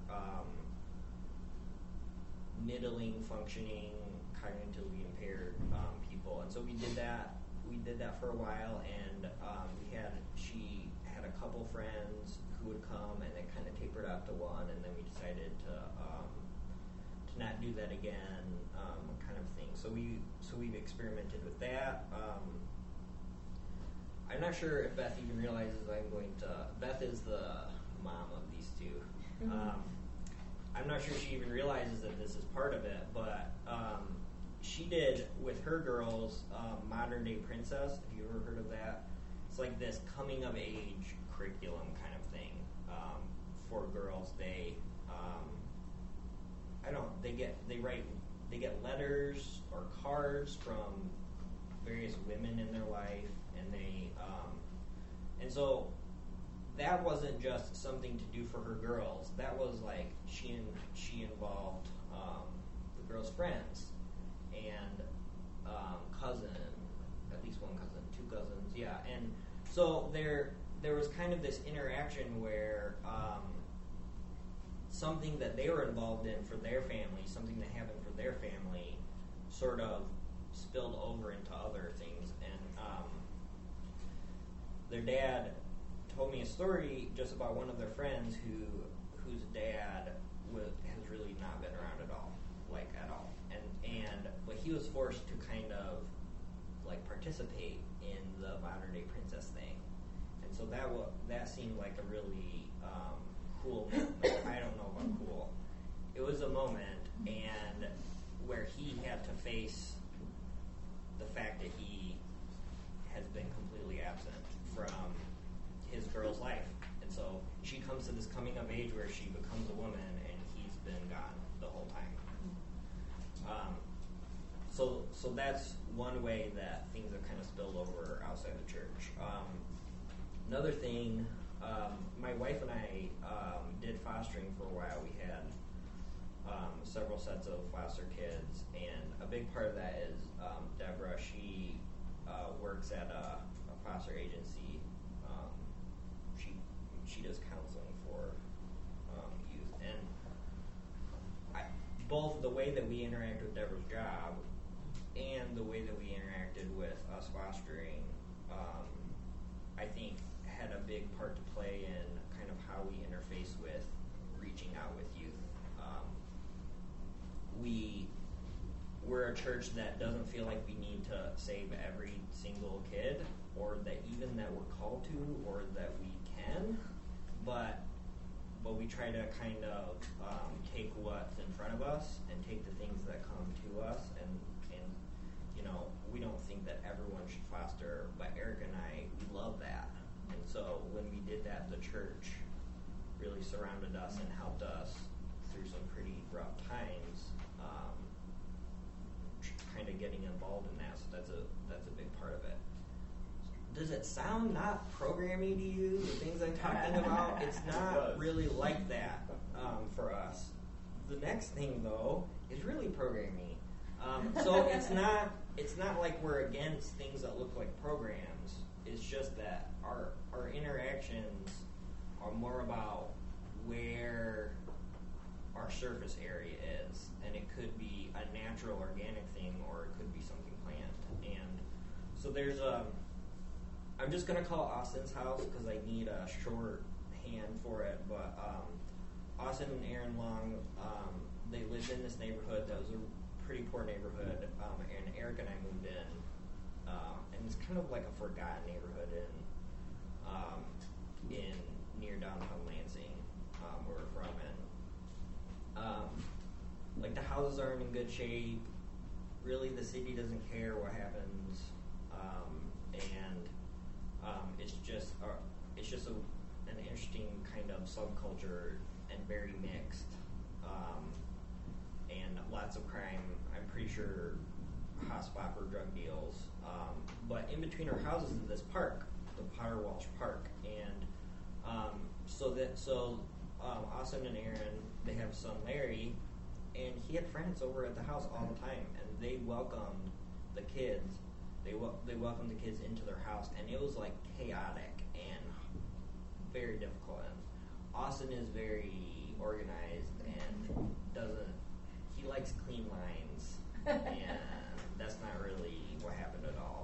middling functioning cognitively impaired people. And so we did that for a while, and she had a couple friends who would come, and it kind of tapered out to one, and then we decided to not do that again, kind of thing. So we've experimented with that. I'm not sure if Beth even realizes Beth is the mom of these two. I'm not sure she even realizes that this is part of it, but she did with her girls Modern Day Princess. Have you ever heard of that? It's like this coming of age curriculum kind of thing for girls. They get letters or cards from various women in their life, and so that wasn't just something to do for her girls. That was like she involved the girls' friends and cousin, at least one cousin, two cousins, yeah. And so there was kind of this interaction where something that they were involved in for their family, something that happened for their family, sort of spilled over into other things. And their dad told me a story just about one of their friends whose dad has really not been around at all, but he was forced to kind of like participate in the Modern Day Princess thing, and so that seemed like a really cool moment. I don't know about cool. It was a moment, and where he had to face the fact that he has been completely absent from his girl's life. And so she comes to this coming of age where she becomes a woman and he's been gone the whole time. So that's one way that things have kind of spilled over outside the church. Another thing, my wife and I did fostering for a while. We had several sets of foster kids, and a big part of that is Deborah. She works at a foster agency. She does counseling for youth, and both the way that we interact with Deborah's job and the way that we interacted with us fostering, I think, had a big part to play in kind of how we interface with reaching out with youth. We're a church that doesn't feel like we need to save every single kid, or that even that we're called to, or that we can, but we try to kind of take what's in front of us and take the things that come to us, and we don't think that everyone should foster, but Eric and I, we love that. And so when we did that, the church really surrounded us and helped us through some pretty rough times, kind of getting involved in that. So that's a big part of it. Does it sound not programmy to you, the things I'm talking about? It's not really like that for us. The next thing, though, is really programmy. So it's not like we're against things that look like programs. It's just that our interactions are more about where our surface area is, and it could be a natural organic thing, or it could be something planned. And so there's I'm just gonna call it Austin's house because I need a short hand for it. But Austin and Aaron Long, they lived in this neighborhood that was a pretty poor neighborhood, and Eric and I moved in, and it's kind of like a forgotten neighborhood in near downtown Lansing, where we're from, and like the houses aren't in good shape. Really, the city doesn't care what happens, and it's just an interesting kind of subculture and very mixed, and lots of crime. I'm pretty sure hotspot for drug deals. But in between our houses is this park, the Potter Walsh Park, and so Austin and Aaron, they have son Larry, and he had friends over at the house all the time, and they welcomed the kids. They welcomed the kids into their house, and it was like chaotic and very difficult. And Austin is very organized and he likes clean lines, and that's not really what happened at all.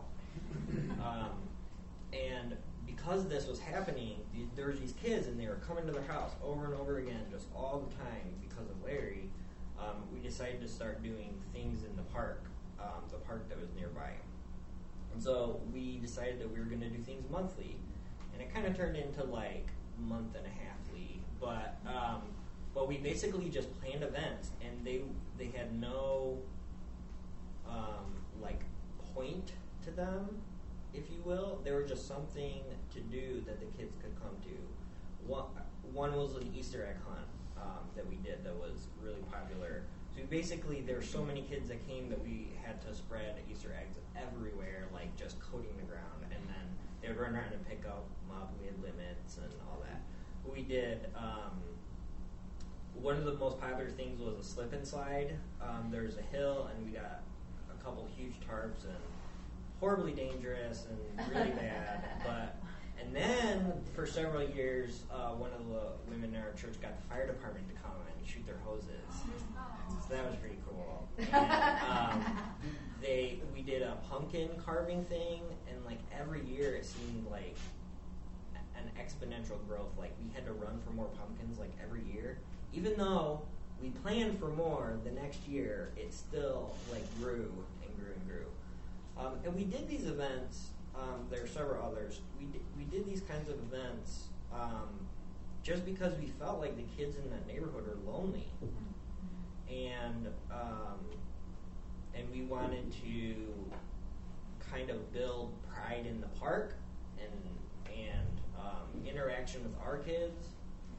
And because this was happening, there were these kids, and they were coming to their house over and over again, just all the time because of Larry. we decided to start doing things in the park that was nearby. And so we decided that we were going to do things monthly, and it kind of turned into like month and a halfly. But we basically just planned events, and they had no like point to them, if you will. They were just something to do that the kids could come to. One was an Easter egg hunt that we did that was really popular. So basically, there were so many kids that came that we had to spread Easter eggs everywhere, like just coating the ground, and then they would run around and pick them up. We had limits and all that. We did. One of the most popular things was a slip and slide. There's a hill, and we got a couple huge tarps, and horribly dangerous and really bad. And then for several years, one of the women in our church got the fire department to come and shoot their hoses. So that was pretty cool. And, we did a pumpkin carving thing, and like every year it seemed like an exponential growth. Like we had to run for more pumpkins like every year. Even though we planned for more, the next year it still like grew and grew and grew. And we did these events. There are several others. We did these kinds of events just because we felt like the kids in that neighborhood are lonely, and we wanted to kind of build pride in the park and interaction with our kids.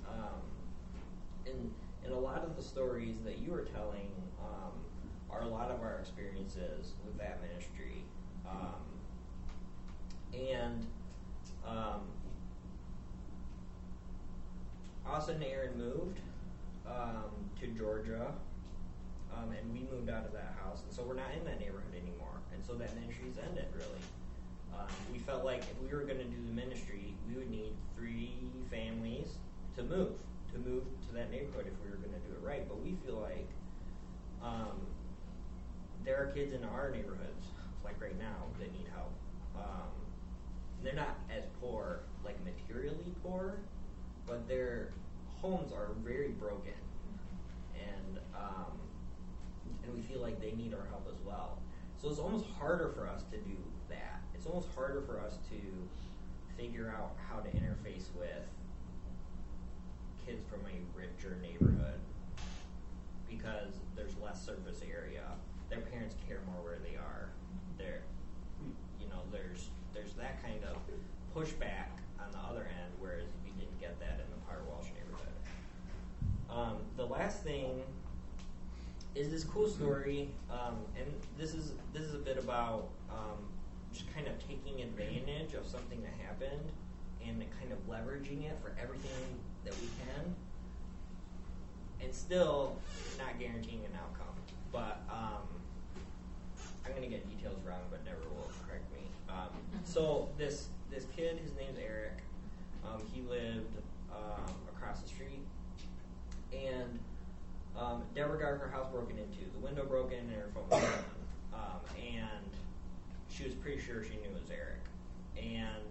And a lot of the stories that you were telling are a lot of our experiences with that ministry. Us and Aaron moved to Georgia, and we moved out of that house, and so we're not in that neighborhood anymore, and so that ministry's ended, really. We felt like if we were going to do the ministry, we would need 3 families to move to that neighborhood if we were going to do it right. But we feel like there are kids in our neighborhoods, like right now, that need help. They're not as poor, like materially poor, but their homes are very broken, and we feel like they need our help as well. So it's almost harder for us to do that. It's almost harder for us to figure out how to interface with kids from a richer neighborhood because there's less surface area. Their parents care more where they are. There's that kind of pushback on the other end, whereas we didn't get that in the Potter Walsh neighborhood. The last thing is this cool story, and this is a bit about just kind of taking advantage of something that happened and kind of leveraging it for everything that we can, and still not guaranteeing an outcome. But I'm going to get details wrong, but Deborah will correct me. So this kid, his name's Eric. He lived across the street, and Deborah got her house broken into. The window broken and her phone was stolen. And she was pretty sure she knew it was Eric. And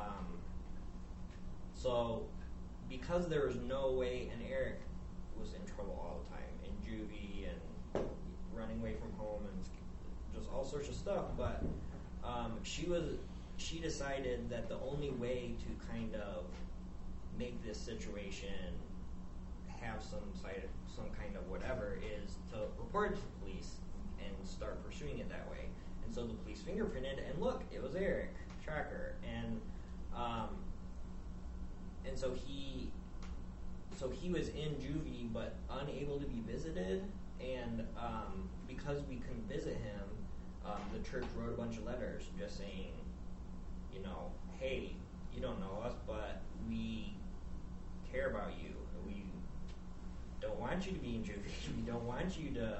so because there was no way, and Eric was in trouble all the time, in juvie and running away from home and just all sorts of stuff, but she decided that the only way to kind of make this situation have some kind of whatever is to report it to the police and start pursuing it that way. And so the police fingerprinted, and look, it was Eric Tracker, and so he was in juvie but unable to be visited, and because we couldn't visit him, the church wrote a bunch of letters just saying, hey, you don't know us, but we care about you. We don't want you to be in juvie. We don't want you to,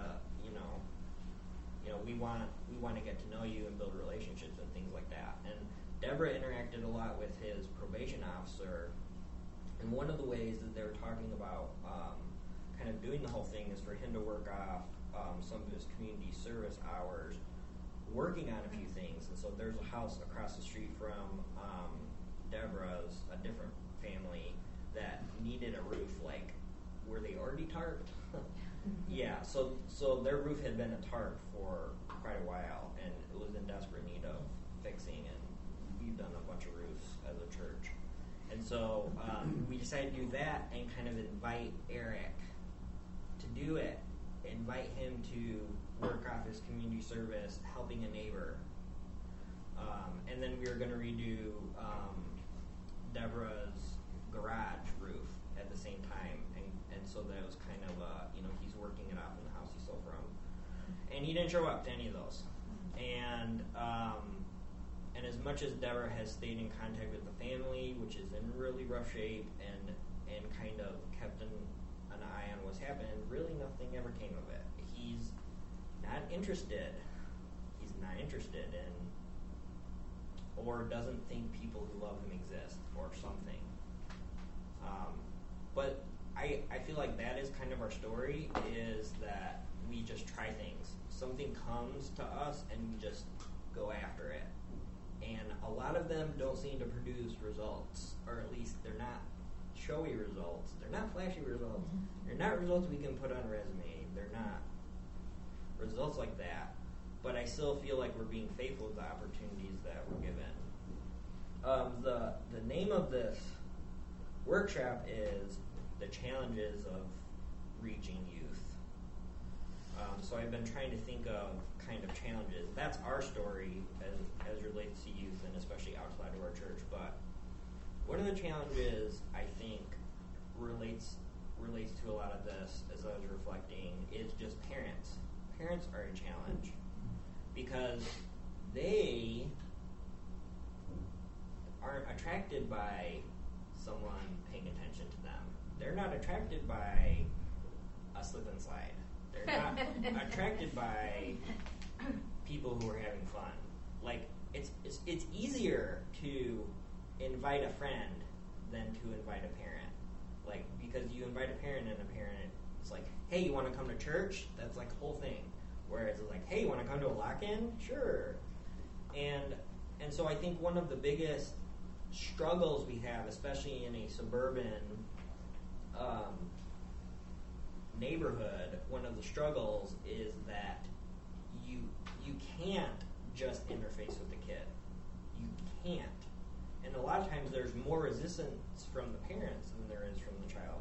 we want to get to know you and build relationships and things like that. And Deborah interacted a lot with his probation officer, and one of the ways that they were talking about kind of doing the whole thing is for him to work off some of his community service hours, working on a few things. And so there's a house across the street from Deborah's, a different family, that needed a roof. Like, were they already tarped? Yeah, so their roof had been a tarp for quite a while, and it was in desperate need of fixing. And we've done a bunch of roofs as a church, and so we decided to do that and kind of invite Eric to do it. Invite him to work off his community service, helping a neighbor, and then we were going to redo Deborah's garage roof at the same time, and so that was kind of he's working it out in the house he stole from, and he didn't show up to any of those, and as much as Deborah has stayed in contact with the family, which is in really rough shape, and kind of kept an eye on what's happened, really nothing ever came of it. He's not interested in, or doesn't think people who love him exist or something. But I feel like that is kind of our story, is that we just try things. Something comes to us and we just go after it. And a lot of them don't seem to produce results, or at least they're not showy results. They're not flashy results. They're not results we can put on a resume. They're not results like that. But I still feel like we're being faithful to the opportunities that we're given. The name of this workshop is The Challenges of Reaching Youth. So I've been trying to think of kind of challenges. That's our story as relates to youth, and especially outside of our church. But one of the challenges I think relates to a lot of this, as I was reflecting, is just parents. Parents are a challenge because they aren't attracted by someone paying attention to them. They're not attracted by a slip and slide. They're not attracted by people who are having fun. Like, it's easier to invite a friend than to invite a parent. Like, because you invite a parent and a parent, it's like, hey, you want to come to church? That's like the whole thing. Whereas it's like, hey, you want to come to a lock-in? Sure. And so I think one of the biggest struggles we have, especially in a suburban neighborhood, one of the struggles is that you can't just interface with the kid. You can't. And a lot of times there's more resistance from the parents than there is from the child.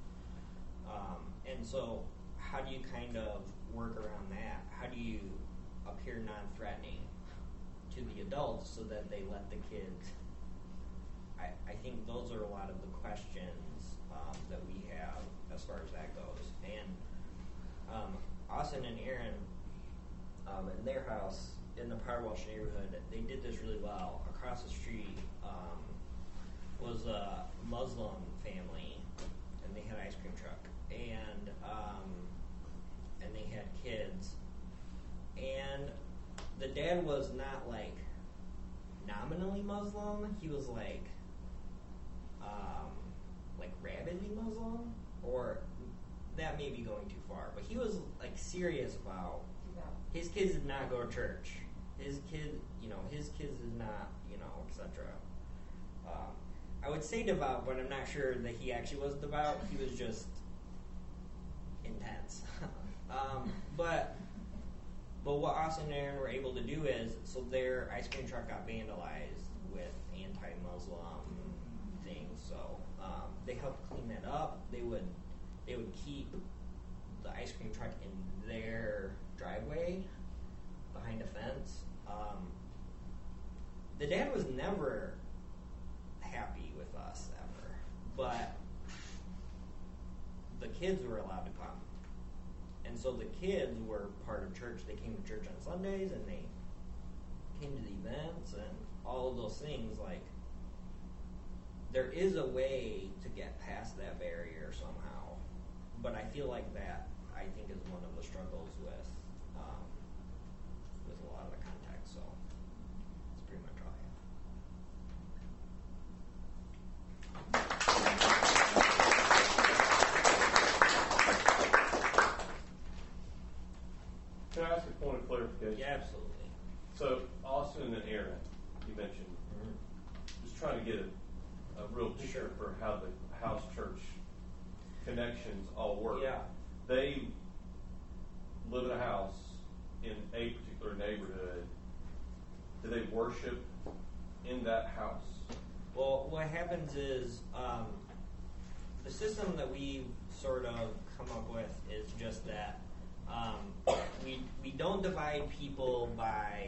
And so how do you kind of work around that? How do you appear non-threatening to the adults so that they let the kids? I think those are a lot of the questions that we have as far as that goes. And Austin and Aaron, in their house in the Power Walsh neighborhood, they did this really well. Across the street was a Muslim family, and they had an ice cream truck, and they had kids, and the dad was not like nominally Muslim. He was like rabidly Muslim, or that may be going too far, but he was like serious about his kids did not go to church. His kids did not, etc. I would say devout, but I'm not sure that he actually was devout. He was just intense. But what Austin and Aaron were able to do is, so their ice cream truck got vandalized with anti-Muslim things. So they helped clean that up. They would keep the ice cream truck in their driveway behind a fence. The dad was never happy with us ever, but the kids were allowed to come, and so the kids were part of church. They came to church on Sundays, and they came to the events and all of those things. Like, there is a way to get past that barrier somehow, but I feel like that, I think, is one of the struggles with a lot of the context. So that's pretty much all I have. Can I ask a point of clarification? Yeah, absolutely. So Austin and Aaron, you mentioned, just trying to get a real picture for how the house church connections all work. Yeah. They live in a house in a particular neighborhood, do they worship in that house? Well, what happens is the system that we've sort of come up with is just that we don't divide people by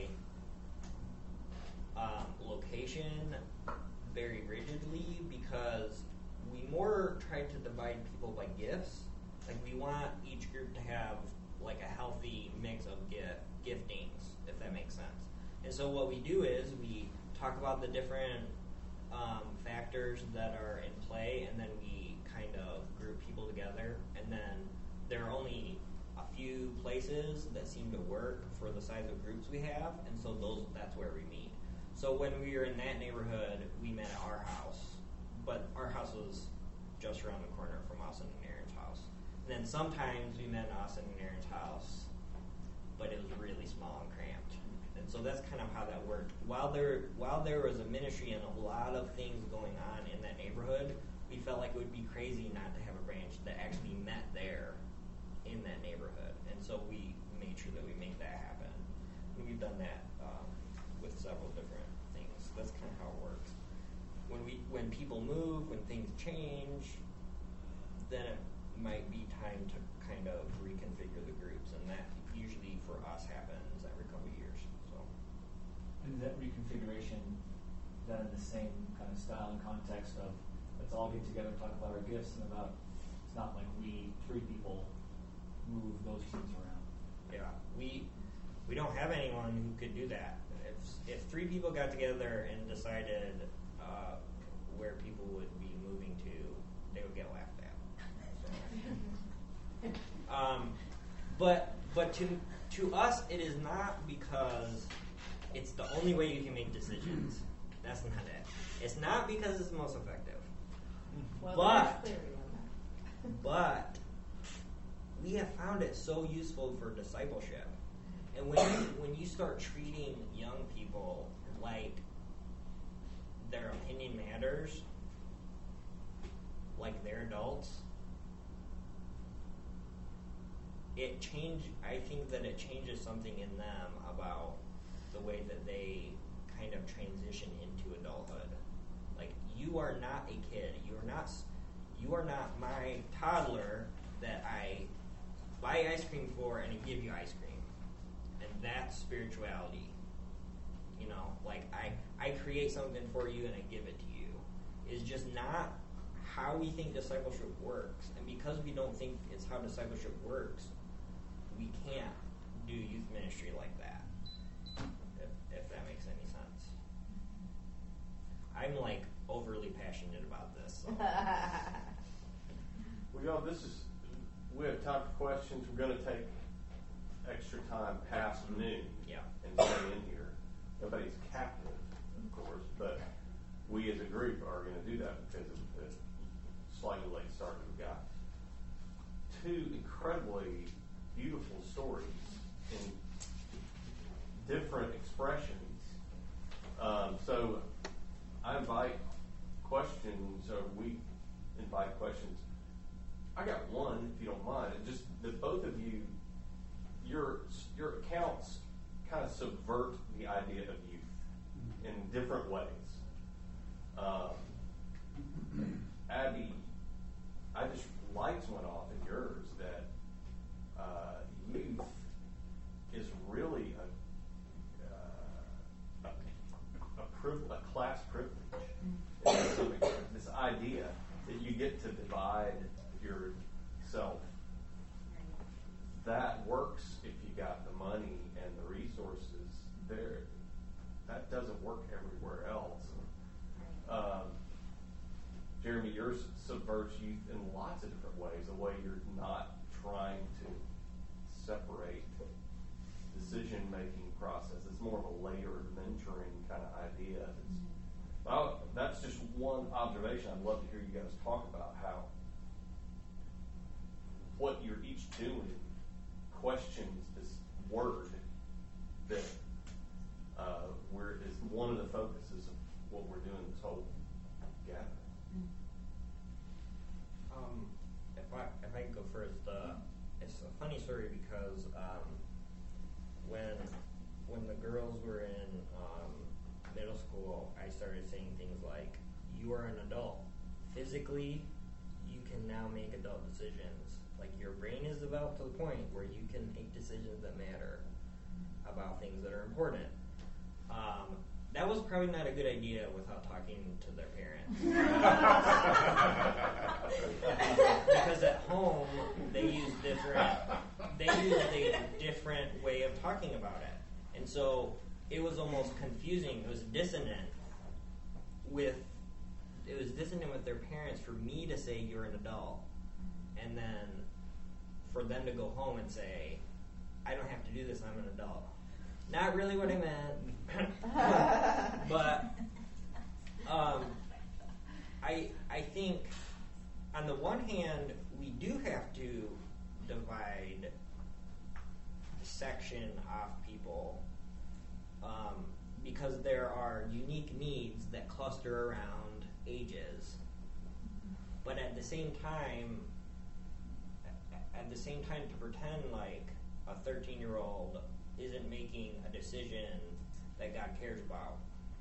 location very rigidly, because we more try to divide people by gifts. Like, we want each group to have like a healthy mix of giftings, if that makes sense. And so what we do is we talk about the different factors that are in play, and then we kind of group people together. And then there are only a few places that seem to work for the size of groups we have, and so that's where we meet. So when we were in that neighborhood, we met at our house, but our house was just around the corner from Austin and Aaron's house. And then sometimes we met in Austin and Aaron's house, but it was really small and cramped. And so that's kind of how that worked. While there was a ministry and a lot of things going on in that neighborhood, we felt like it would be crazy not to have a branch that actually met there in that neighborhood. And so we made sure that we make that happen. And we've done that with several different things. That's kind of how it works. When people move, when things change, then it might be time to kind of reconfigure the groups, and that usually for us happens every couple of years. So, and that reconfiguration done in the same kind of style and context of let's all get together and talk about our gifts, and about it's not like we three people move those teams around. yeah, we don't have anyone who could do that. If three people got together and decided where people would be moving to, they would get laughed at. So. But to us, it is not because it's the only way you can make decisions. That's not it. It's not because it's the most effective. Well, But- there's theory on that. But we have found it so useful for discipleship. And when you start treating young people like their opinion matters, like they're adults, I think that it changes something in them about the way that they kind of transition into adulthood. Like, you are not a kid. You are not my toddler that I buy ice cream for and I give you ice cream. And that's spirituality. You know, like I create something for you and I give it to you. It's just not how we think discipleship works. And because we don't think it's how discipleship works, we can't do youth ministry like that. If that makes any sense. I'm like overly passionate about this. So. Well, y'all, we have time for questions. We're going to take extra time past noon Yeah. and stay in here. Nobody's captive, of course, but we as a group are going to do that because of the slightly late start that we got. Two incredibly beautiful stories in different expressions. So I invite questions, or we invite questions. I got one, if you don't mind. Just that both of you, your accounts kind of subvert the idea of youth in different ways. Abby, lights went off in yours that youth is really a class privilege. This idea that you get to divide yourself. That works if you got the money and the resources there. That doesn't work everywhere else. Jeremy, yours subverts youth in lots of different ways. The way you're not trying to separate decision-making process. It's more of a layered mentoring kind of idea. That's just one observation. I'd love to hear you guys talk about how what you're each doing questions this word that is one of the focuses of what we're doing this whole gathering. If I can go first, it's a funny story because started saying things like, you are an adult. Physically, you can now make adult decisions. Like, your brain is developed to the point where you can make decisions that matter about things that are important. That was probably not a good idea without talking to their parents. Because at home, they use a different way of talking about it. And so it was almost confusing. It was dissonant with their parents for me to say you're an adult, and then for them to go home and say, I don't have to do this, I'm an adult. Not really what I meant. But I think on the one hand, we do have to divide, section off people because there are unique needs that cluster around ages. But at the same time, to pretend like a 13-year-old isn't making a decision that God cares about,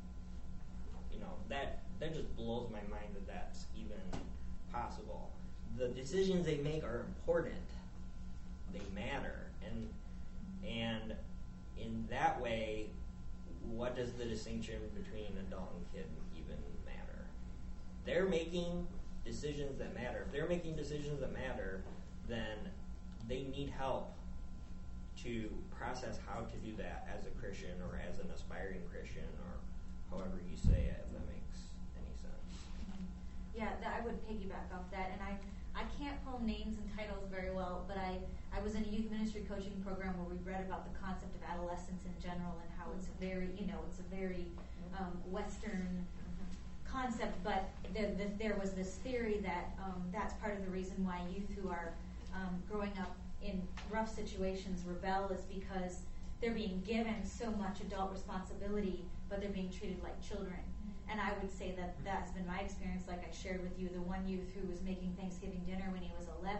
that just blows my mind that that's even possible. The decisions they make are important. They matter. And in that way, what does the distinction between adult and kid even matter? They're making decisions that matter. If they're making decisions that matter, then they need help to process how to do that as a Christian or as an aspiring Christian or however you say it, if that makes any sense. Yeah, I would piggyback off that, and I can't pull names and titles very well, but I was in a youth ministry coaching program where we read about the concept of adolescence in general and how it's a very, Western concept, but there was this theory that that's part of the reason why youth who are growing up in rough situations rebel is because they're being given so much adult responsibility, but they're being treated like children. And I would say that that's been my experience, like I shared with you, the one youth who was making Thanksgiving dinner when he was 11.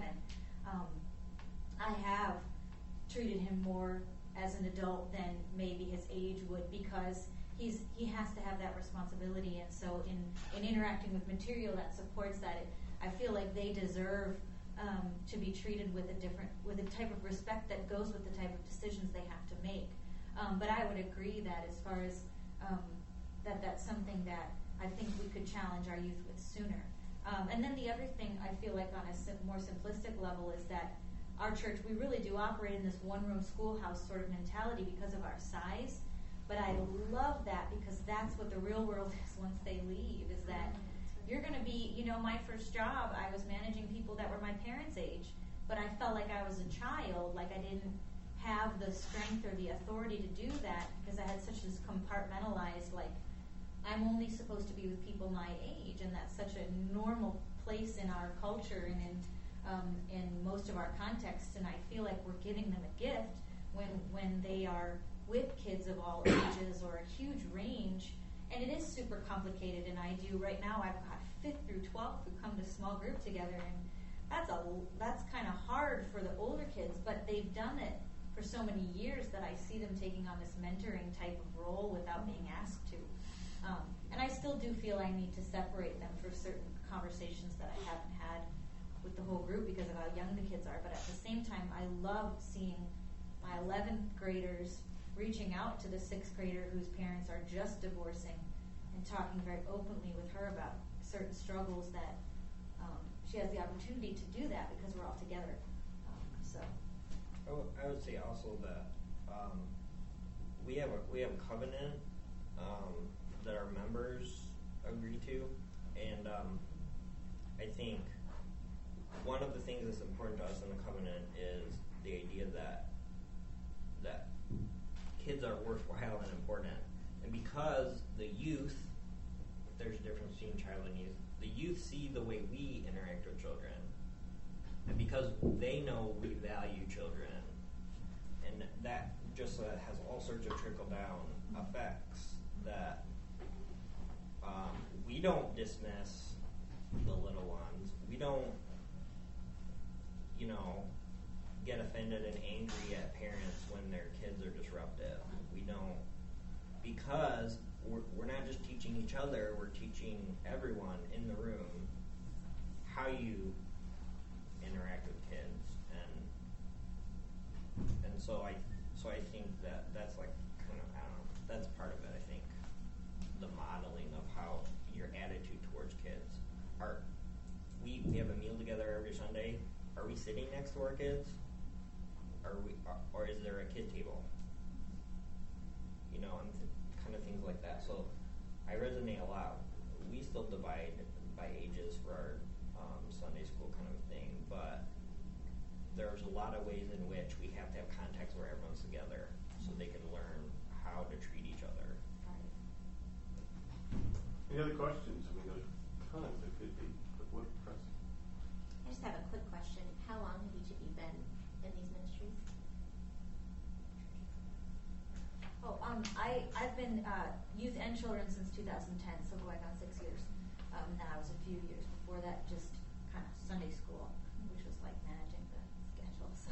I have treated him more as an adult than maybe his age would because he has to have that responsibility. And so in interacting with material that supports that, I feel like they deserve to be treated with a type of respect that goes with the type of decisions they have to make. But I would agree that as far as that's something that I think we could challenge our youth with sooner. And then the other thing I feel like on a more simplistic level is that our church, we really do operate in this one-room schoolhouse sort of mentality because of our size. But I love that because that's what the real world is once they leave, is that you're going to be, my first job, I was managing people that were my parents' age, but I felt like I was a child, like I didn't have the strength or the authority to do that because I had such this compartmentalized, like, I'm only supposed to be with people my age, and that's such a normal place in our culture and in most of our contexts, and I feel like we're giving them a gift when they are with kids of all ages or a huge range. And it is super complicated, and right now I've got 5th through 12th who come to small group together, and that's kind of hard for the older kids, but they've done it for so many years that I see them taking on this mentoring type of role without being asked to. And I still do feel I need to separate them for certain conversations that I haven't had with the whole group because of how young the kids are, but at the same time I love seeing my 11th graders reaching out to the 6th grader whose parents are just divorcing and talking very openly with her about certain struggles that she has the opportunity to do that because we're all together. I would say also that we have a covenant that our members agree to, and I think one of the things that's important to us in the covenant is the idea that kids are worthwhile and important. And because the youth, there's a difference between child and youth, the youth see the way we interact with children. And because they know we value children, and that just has all sorts of trickle-down effects that we don't dismiss the little ones. We don't, get offended and angry at parents when their kids are disruptive. We don't, because we're not just teaching each each other, we're teaching everyone in the room how you interact with kids, and so I think that's like kind of, I don't know, that's part of it. I think the modeling of how your attitude towards kids. We have a meal together every Sunday. Are we sitting next to our kids? Or is there a kid table? You know, and kind of things like that. So I resonate a lot. We still divide by ages for our Sunday school kind of thing, but there's a lot of ways in which we have to have context where everyone's together so they can learn how to treat each other. Any other questions? I mean, there's tons that could be. But what, Preston? I just have a quick question. How long have each of you been in these ministries? Oh, I've been youth and children since 2010, so going on 6 years. And I was a few years before that, just kind of Sunday school, which was like managing the schedule. So.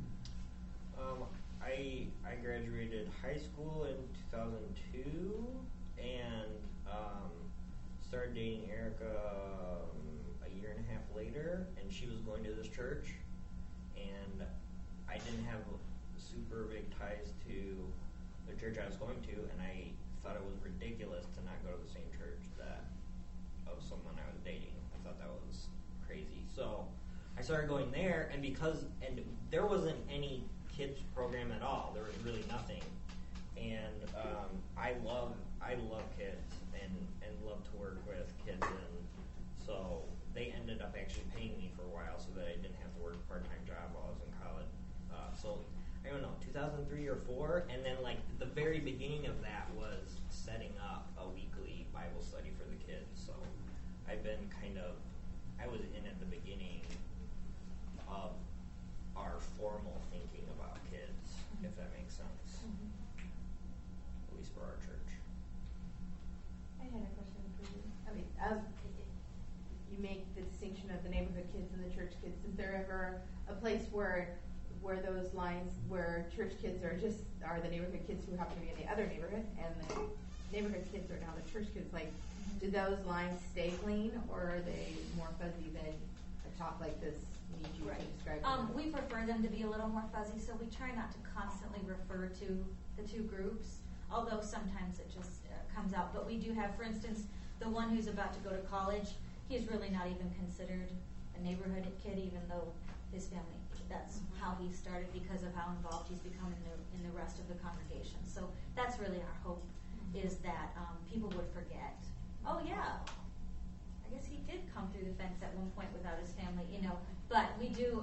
I graduated high school in 2002 and started dating Erica a year and a half later, and she was going to this church, and I didn't have super big ties to the church I was going to, and I thought it was ridiculous to not go to the same church of someone I was dating. I thought that was crazy. So I started going there, and there wasn't any kids program at all. There was really nothing, and I love kids and love to work with kids, and so they ended up actually paying me for a while so that I didn't have to work a part-time job while I was in college. So I don't know, 2003 or 4, and then like the very beginning of that was setting up a weekly Bible study for the kids. So I was in at the beginning of our formal thinking about kids, if that makes sense. At least for our church. I had a question for you. I mean, you make the distinction of the neighborhood kids and the church kids. Is there ever a place where those lines, where church kids are the neighborhood kids who happen to be in the other neighborhood, and the neighborhood kids are now the church kids? Like, do those lines stay clean, or are they more fuzzy than a talk like this needs you to describe? We prefer them to be a little more fuzzy, so we try not to constantly refer to the two groups, although sometimes it just comes out. But we do have, for instance, the one who's about to go to college, he's really not even considered a neighborhood kid, even though his family, that's how he started because of how involved he's become in the rest of the congregation. So that's really our hope, is that people would forget, oh yeah, I guess he did come through the fence at one point without his family, you know. But we do,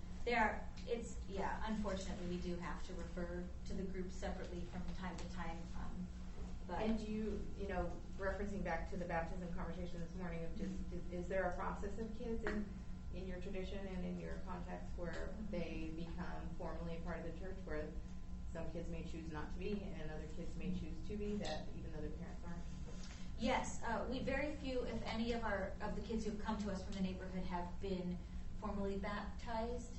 unfortunately we do have to refer to the groups separately from time to time. And you know, referencing back to the baptism conversation this morning, of just, is there a process of kids in your tradition and in your context where they become formally a part of the church, where some kids may choose not to be and other kids may choose to be, that even though their parents aren't? Yes, we very few, if any, of the kids who've come to us from the neighborhood have been formally baptized.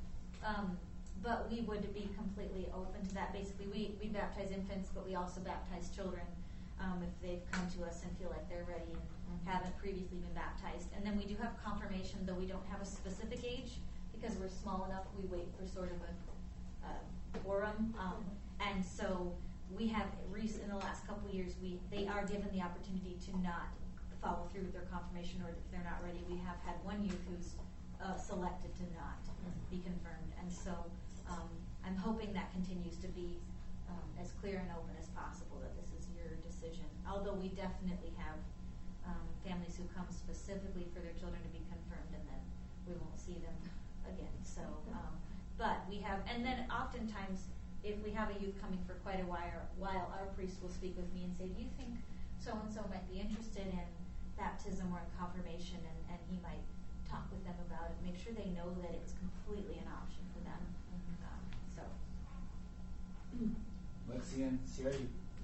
But we would be completely open to that. Basically, we baptize infants, but we also baptize children if they've come to us and feel like they're ready and haven't previously been baptized. And then we do have confirmation, though we don't have a specific age because we're small enough. We wait for sort of a quorum, and so we have in the last couple of years they are given the opportunity to not follow through with their confirmation, or if they're not ready. We have had one youth who's selected to not be confirmed, and so I'm hoping that continues to be as clear and open as possible, that this is your decision. Although we definitely have families who come specifically for their children to be confirmed, and then we won't see them again. So, but we have, and then oftentimes, if we have a youth coming for quite a while, our priest will speak with me and say, do you think so-and-so might be interested in baptism or in confirmation, and he might talk with them about it, make sure they know that it's completely an option for them. Lexi and Sierra,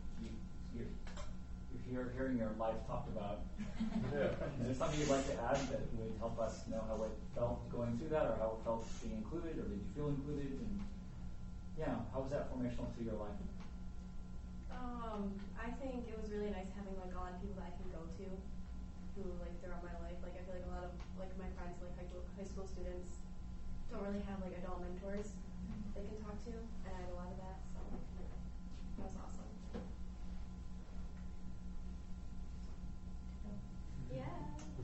you're hearing your life talked about. Yeah. Is there something you'd like to add that would help us know how it felt going through that, or how it felt being included, or did you feel included? And yeah, how was that formational to your life? I I think it was really nice having like a lot of people that I can go to, who like throughout my life. Like I feel like a lot of like my friends, like high school students, don't really have like adult mentors they can talk to, and I had a lot of that. So that was awesome. Yeah.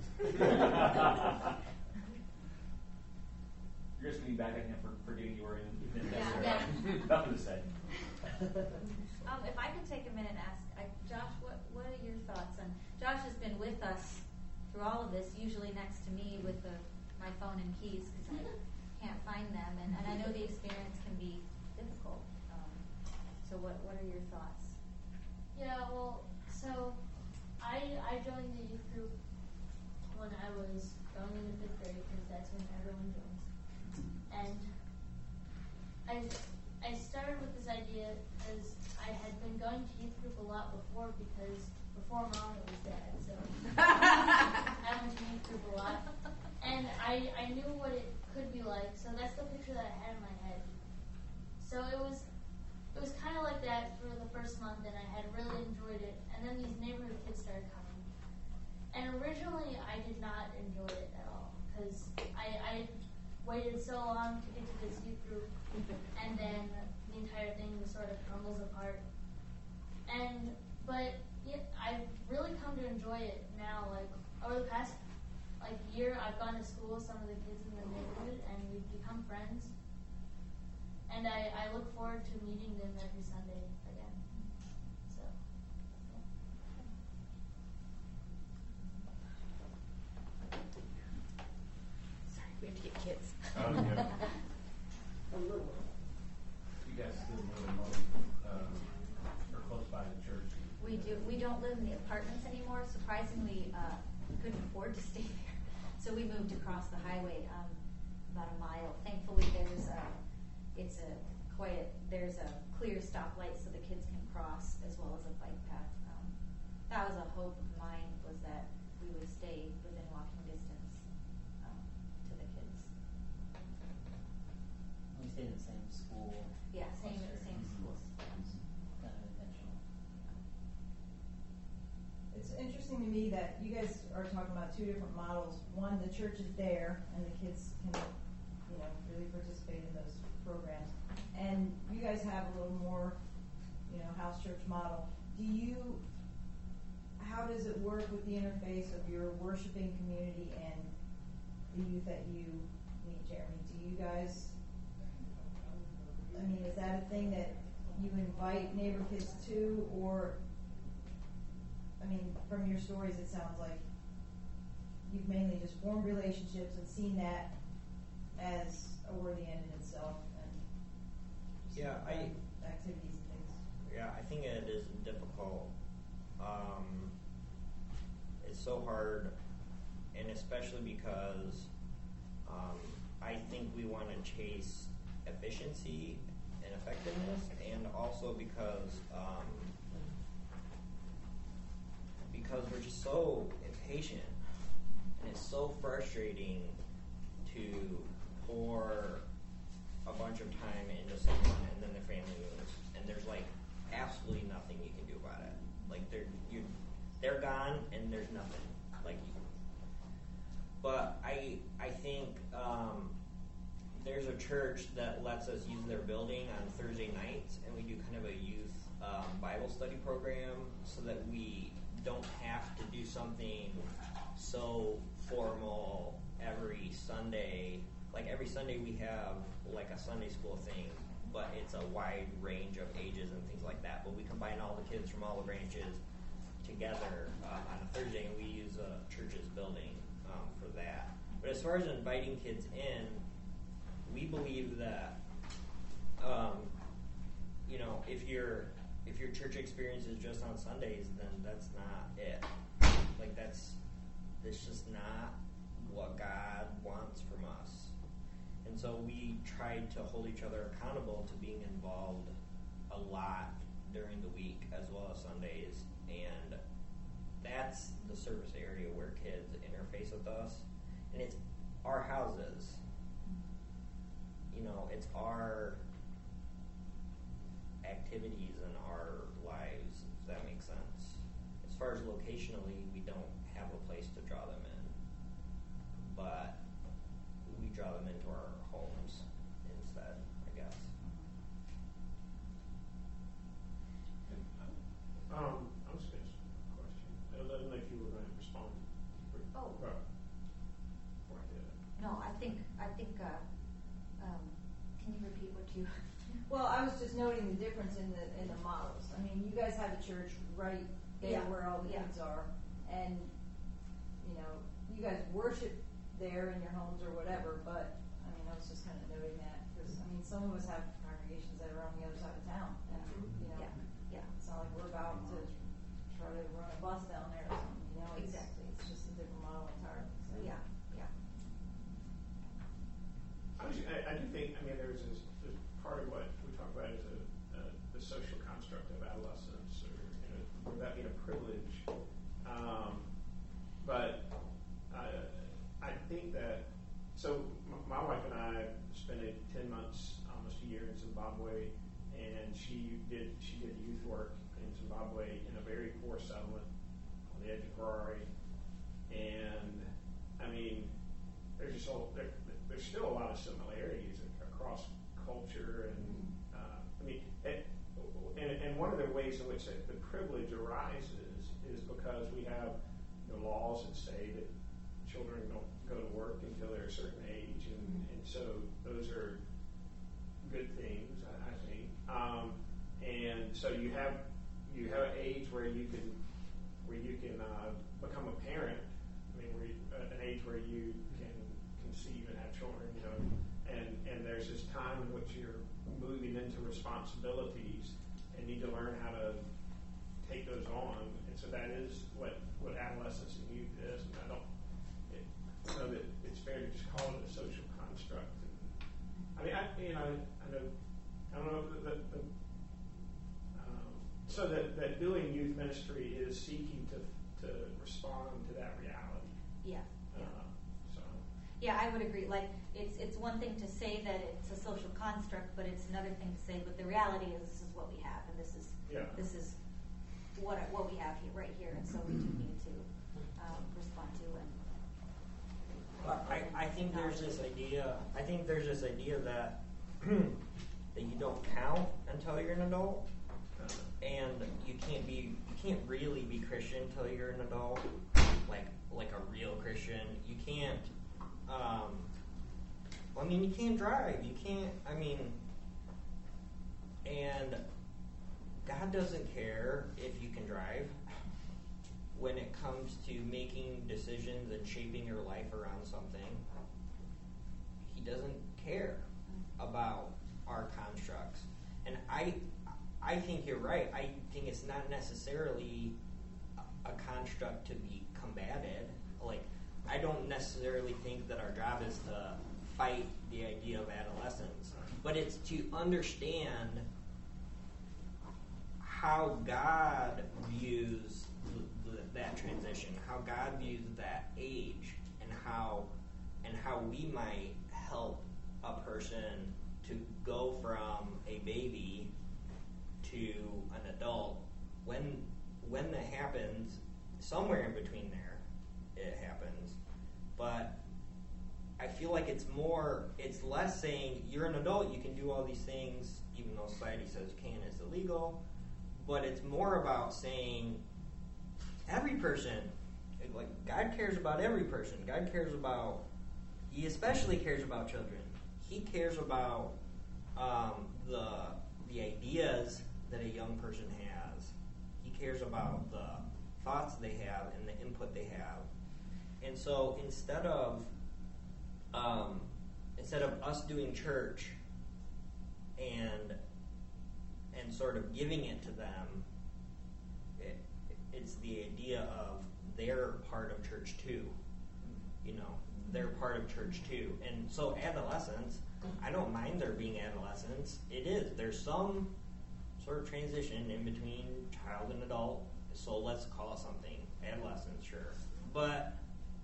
You're just going to be back at him for getting you were in. Yeah. Nothing to say. If I could take a minute and ask, Josh, what are your thoughts? And Josh has been with us through all of this, usually next to me with my phone and keys because I can't find them, and I know the experience can be difficult. So what are your thoughts? Yeah, well, so I joined the youth group when I was going into 5th grade because that's when everyone joins. And I started with this idea because I had been going to youth group a lot before because before Mom it was Dad, so I went to youth group a lot. And I knew what it could be like, so that's the picture that I had in my head. So it was kind of like that for the first month, and I had really enjoyed it. And then these neighborhood kids started coming. And originally, I did not enjoy it at all because I waited so long to get to this youth group, and then the entire thing just sort of crumbles apart. But I've really come to enjoy it now. Like over the past year, I've gone to school with some of the kids in the neighborhood, and we've become friends. And I look forward to meeting them every Sunday again. So, yeah. Sorry, we have to get kids. Oh, yeah. You guys still live or close by the church? We do. We don't live in the apartments anymore. Surprisingly, we couldn't afford to stay there, so we moved across the highway about a mile. Thankfully, there's a clear stoplight so the kids can cross, as well as a bike path. That was a hope of mine, was that we would stay within walking distance to the kids. We stayed in the same school. Yeah, same schools. Kind of intentional. It's interesting to me that you guys are talking about two different models. One, the church is there, and the kids can, really participate in those programs. And you guys have a little more, house church model. How does it work with the interface of your worshiping community and the youth that you meet, Jeremy? Do you guys, is that a thing that you invite neighbor kids to, or, from your stories, it sounds like you've mainly just formed relationships and seen that as a worthy end in itself, and just activities and things. Yeah, I think it is difficult. It's so hard, and especially because I think we want to chase efficiency and effectiveness, and also because we're just so impatient, and it's so frustrating to pour a bunch of time into someone and then their family moves, and there's absolutely nothing you can do about it. They're gone and there's nothing. But I think there's a church that lets us use their building on Thursday nights, and we do kind of a youth Bible study program so that we don't have to do something so formal every Sunday. Every Sunday we have a Sunday school thing, but it's a wide range of ages and things like that. But we combine all the kids from all the branches together on a Thursday, and we use a church's building for that. But as far as inviting kids in, we believe that if your church experience is just on Sundays, then that's not it. That's just not what God wants from us. And so we tried to hold each other accountable to being involved a lot during the week as well as Sundays, and that's the service area where kids interface with us. And it's our houses. It's our activities and our lives, if that makes sense. as far as locationally, we don't have a place to draw them in, but we draw them into our homes instead, I guess. I was going to ask a question. I don't know if you were going to respond. Oh. Before I did. No, I think, can you repeat what you? Well, I was just noting the difference in the models. I mean, you guys have a church right there Yeah. where all the Yeah. kids are, and you guys worship there in your homes or whatever. But I mean, I was just kind of noting that because I mean, some of us have congregations that are on the other side of town, and Yeah. it's not like we're about to try to run a bus down there or something. Exactly. It's just a different model entirely. So. Yeah. I do think, I mean, there's part of what we talk about is the social construct of adolescence, or that being a privilege. But I think that, so my wife and I spent 10 months, almost a year in Zimbabwe, and she did youth work in Zimbabwe in a very poor settlement on the edge of Harare. And I mean, there's still a lot of similarities across culture, and and one of the ways in which the privilege arises is because we have laws that say that children don't go to work until they're a certain age, and so those are good things, I think. And so you have an age where you can become a parent. I mean, an age where you can conceive and have children, and there's this time in which you're moving into responsibilities and need to learn how to take those on. And so that is what adolescence and youth is. And I don't know that it's fair to just call it a social construct. And, I don't know so that doing youth ministry is seeking to respond to that reality. Yeah. So. Yeah, I would agree. Like, it's one thing to say that it's a social construct, but it's another thing to say, but the reality is this is what we have, and this is what we have here, right here, and so we do need to respond to it. I think there's this idea. I think there's this idea that that you don't count until you're an adult, and you can't really be Christian until you're an adult, like a real Christian. You can't. You can't drive. You can't. And God doesn't care if you can drive when it comes to making decisions and shaping your life around something. He doesn't care about our constructs. And I think you're right. I think it's not necessarily a construct to be combated. Like, I don't necessarily think that our job is to fight the idea of adolescence, but it's to understand how God views that transition, how God views that age, and how we might help a person to go from a baby to an adult. When that happens, somewhere in between there, it happens. But I feel like it's less saying you're an adult, you can do all these things, even though society says you can't, it's illegal. But it's more about saying every person, like, God cares about every person. God cares about, He especially cares about children. He cares about the ideas that a young person has. He cares about the thoughts they have and the input they have. And so instead of us doing church and sort of giving it to them, it's the idea of they're part of church too. They're part of church too. And so adolescence, I don't mind there being adolescence. It is. There's some sort of transition in between child and adult. So let's call it something. Adolescence, sure. But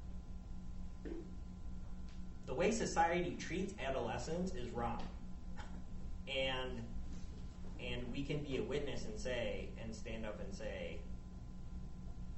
the way society treats adolescents is wrong. And we can be a witness and stand up and say,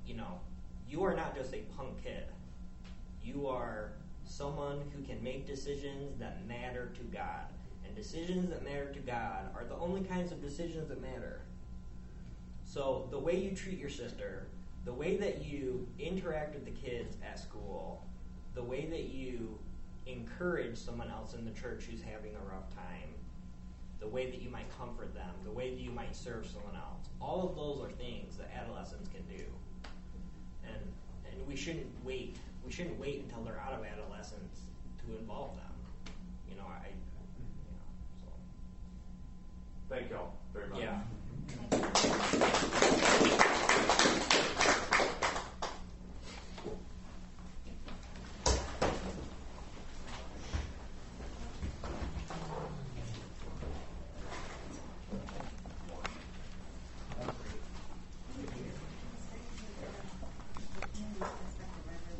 you are not just a punk kid. You are someone who can make decisions that matter to God. And decisions that matter to God are the only kinds of decisions that matter. So the way you treat your sister, the way that you interact with the kids at school, the way that you encourage someone else in the church who's having a rough time, the way that you might comfort them, the way that you might serve someone else, all of those are things that adolescents can do. And we shouldn't wait. We shouldn't wait until they're out of adolescence to involve them. Thank y'all very much. Yeah.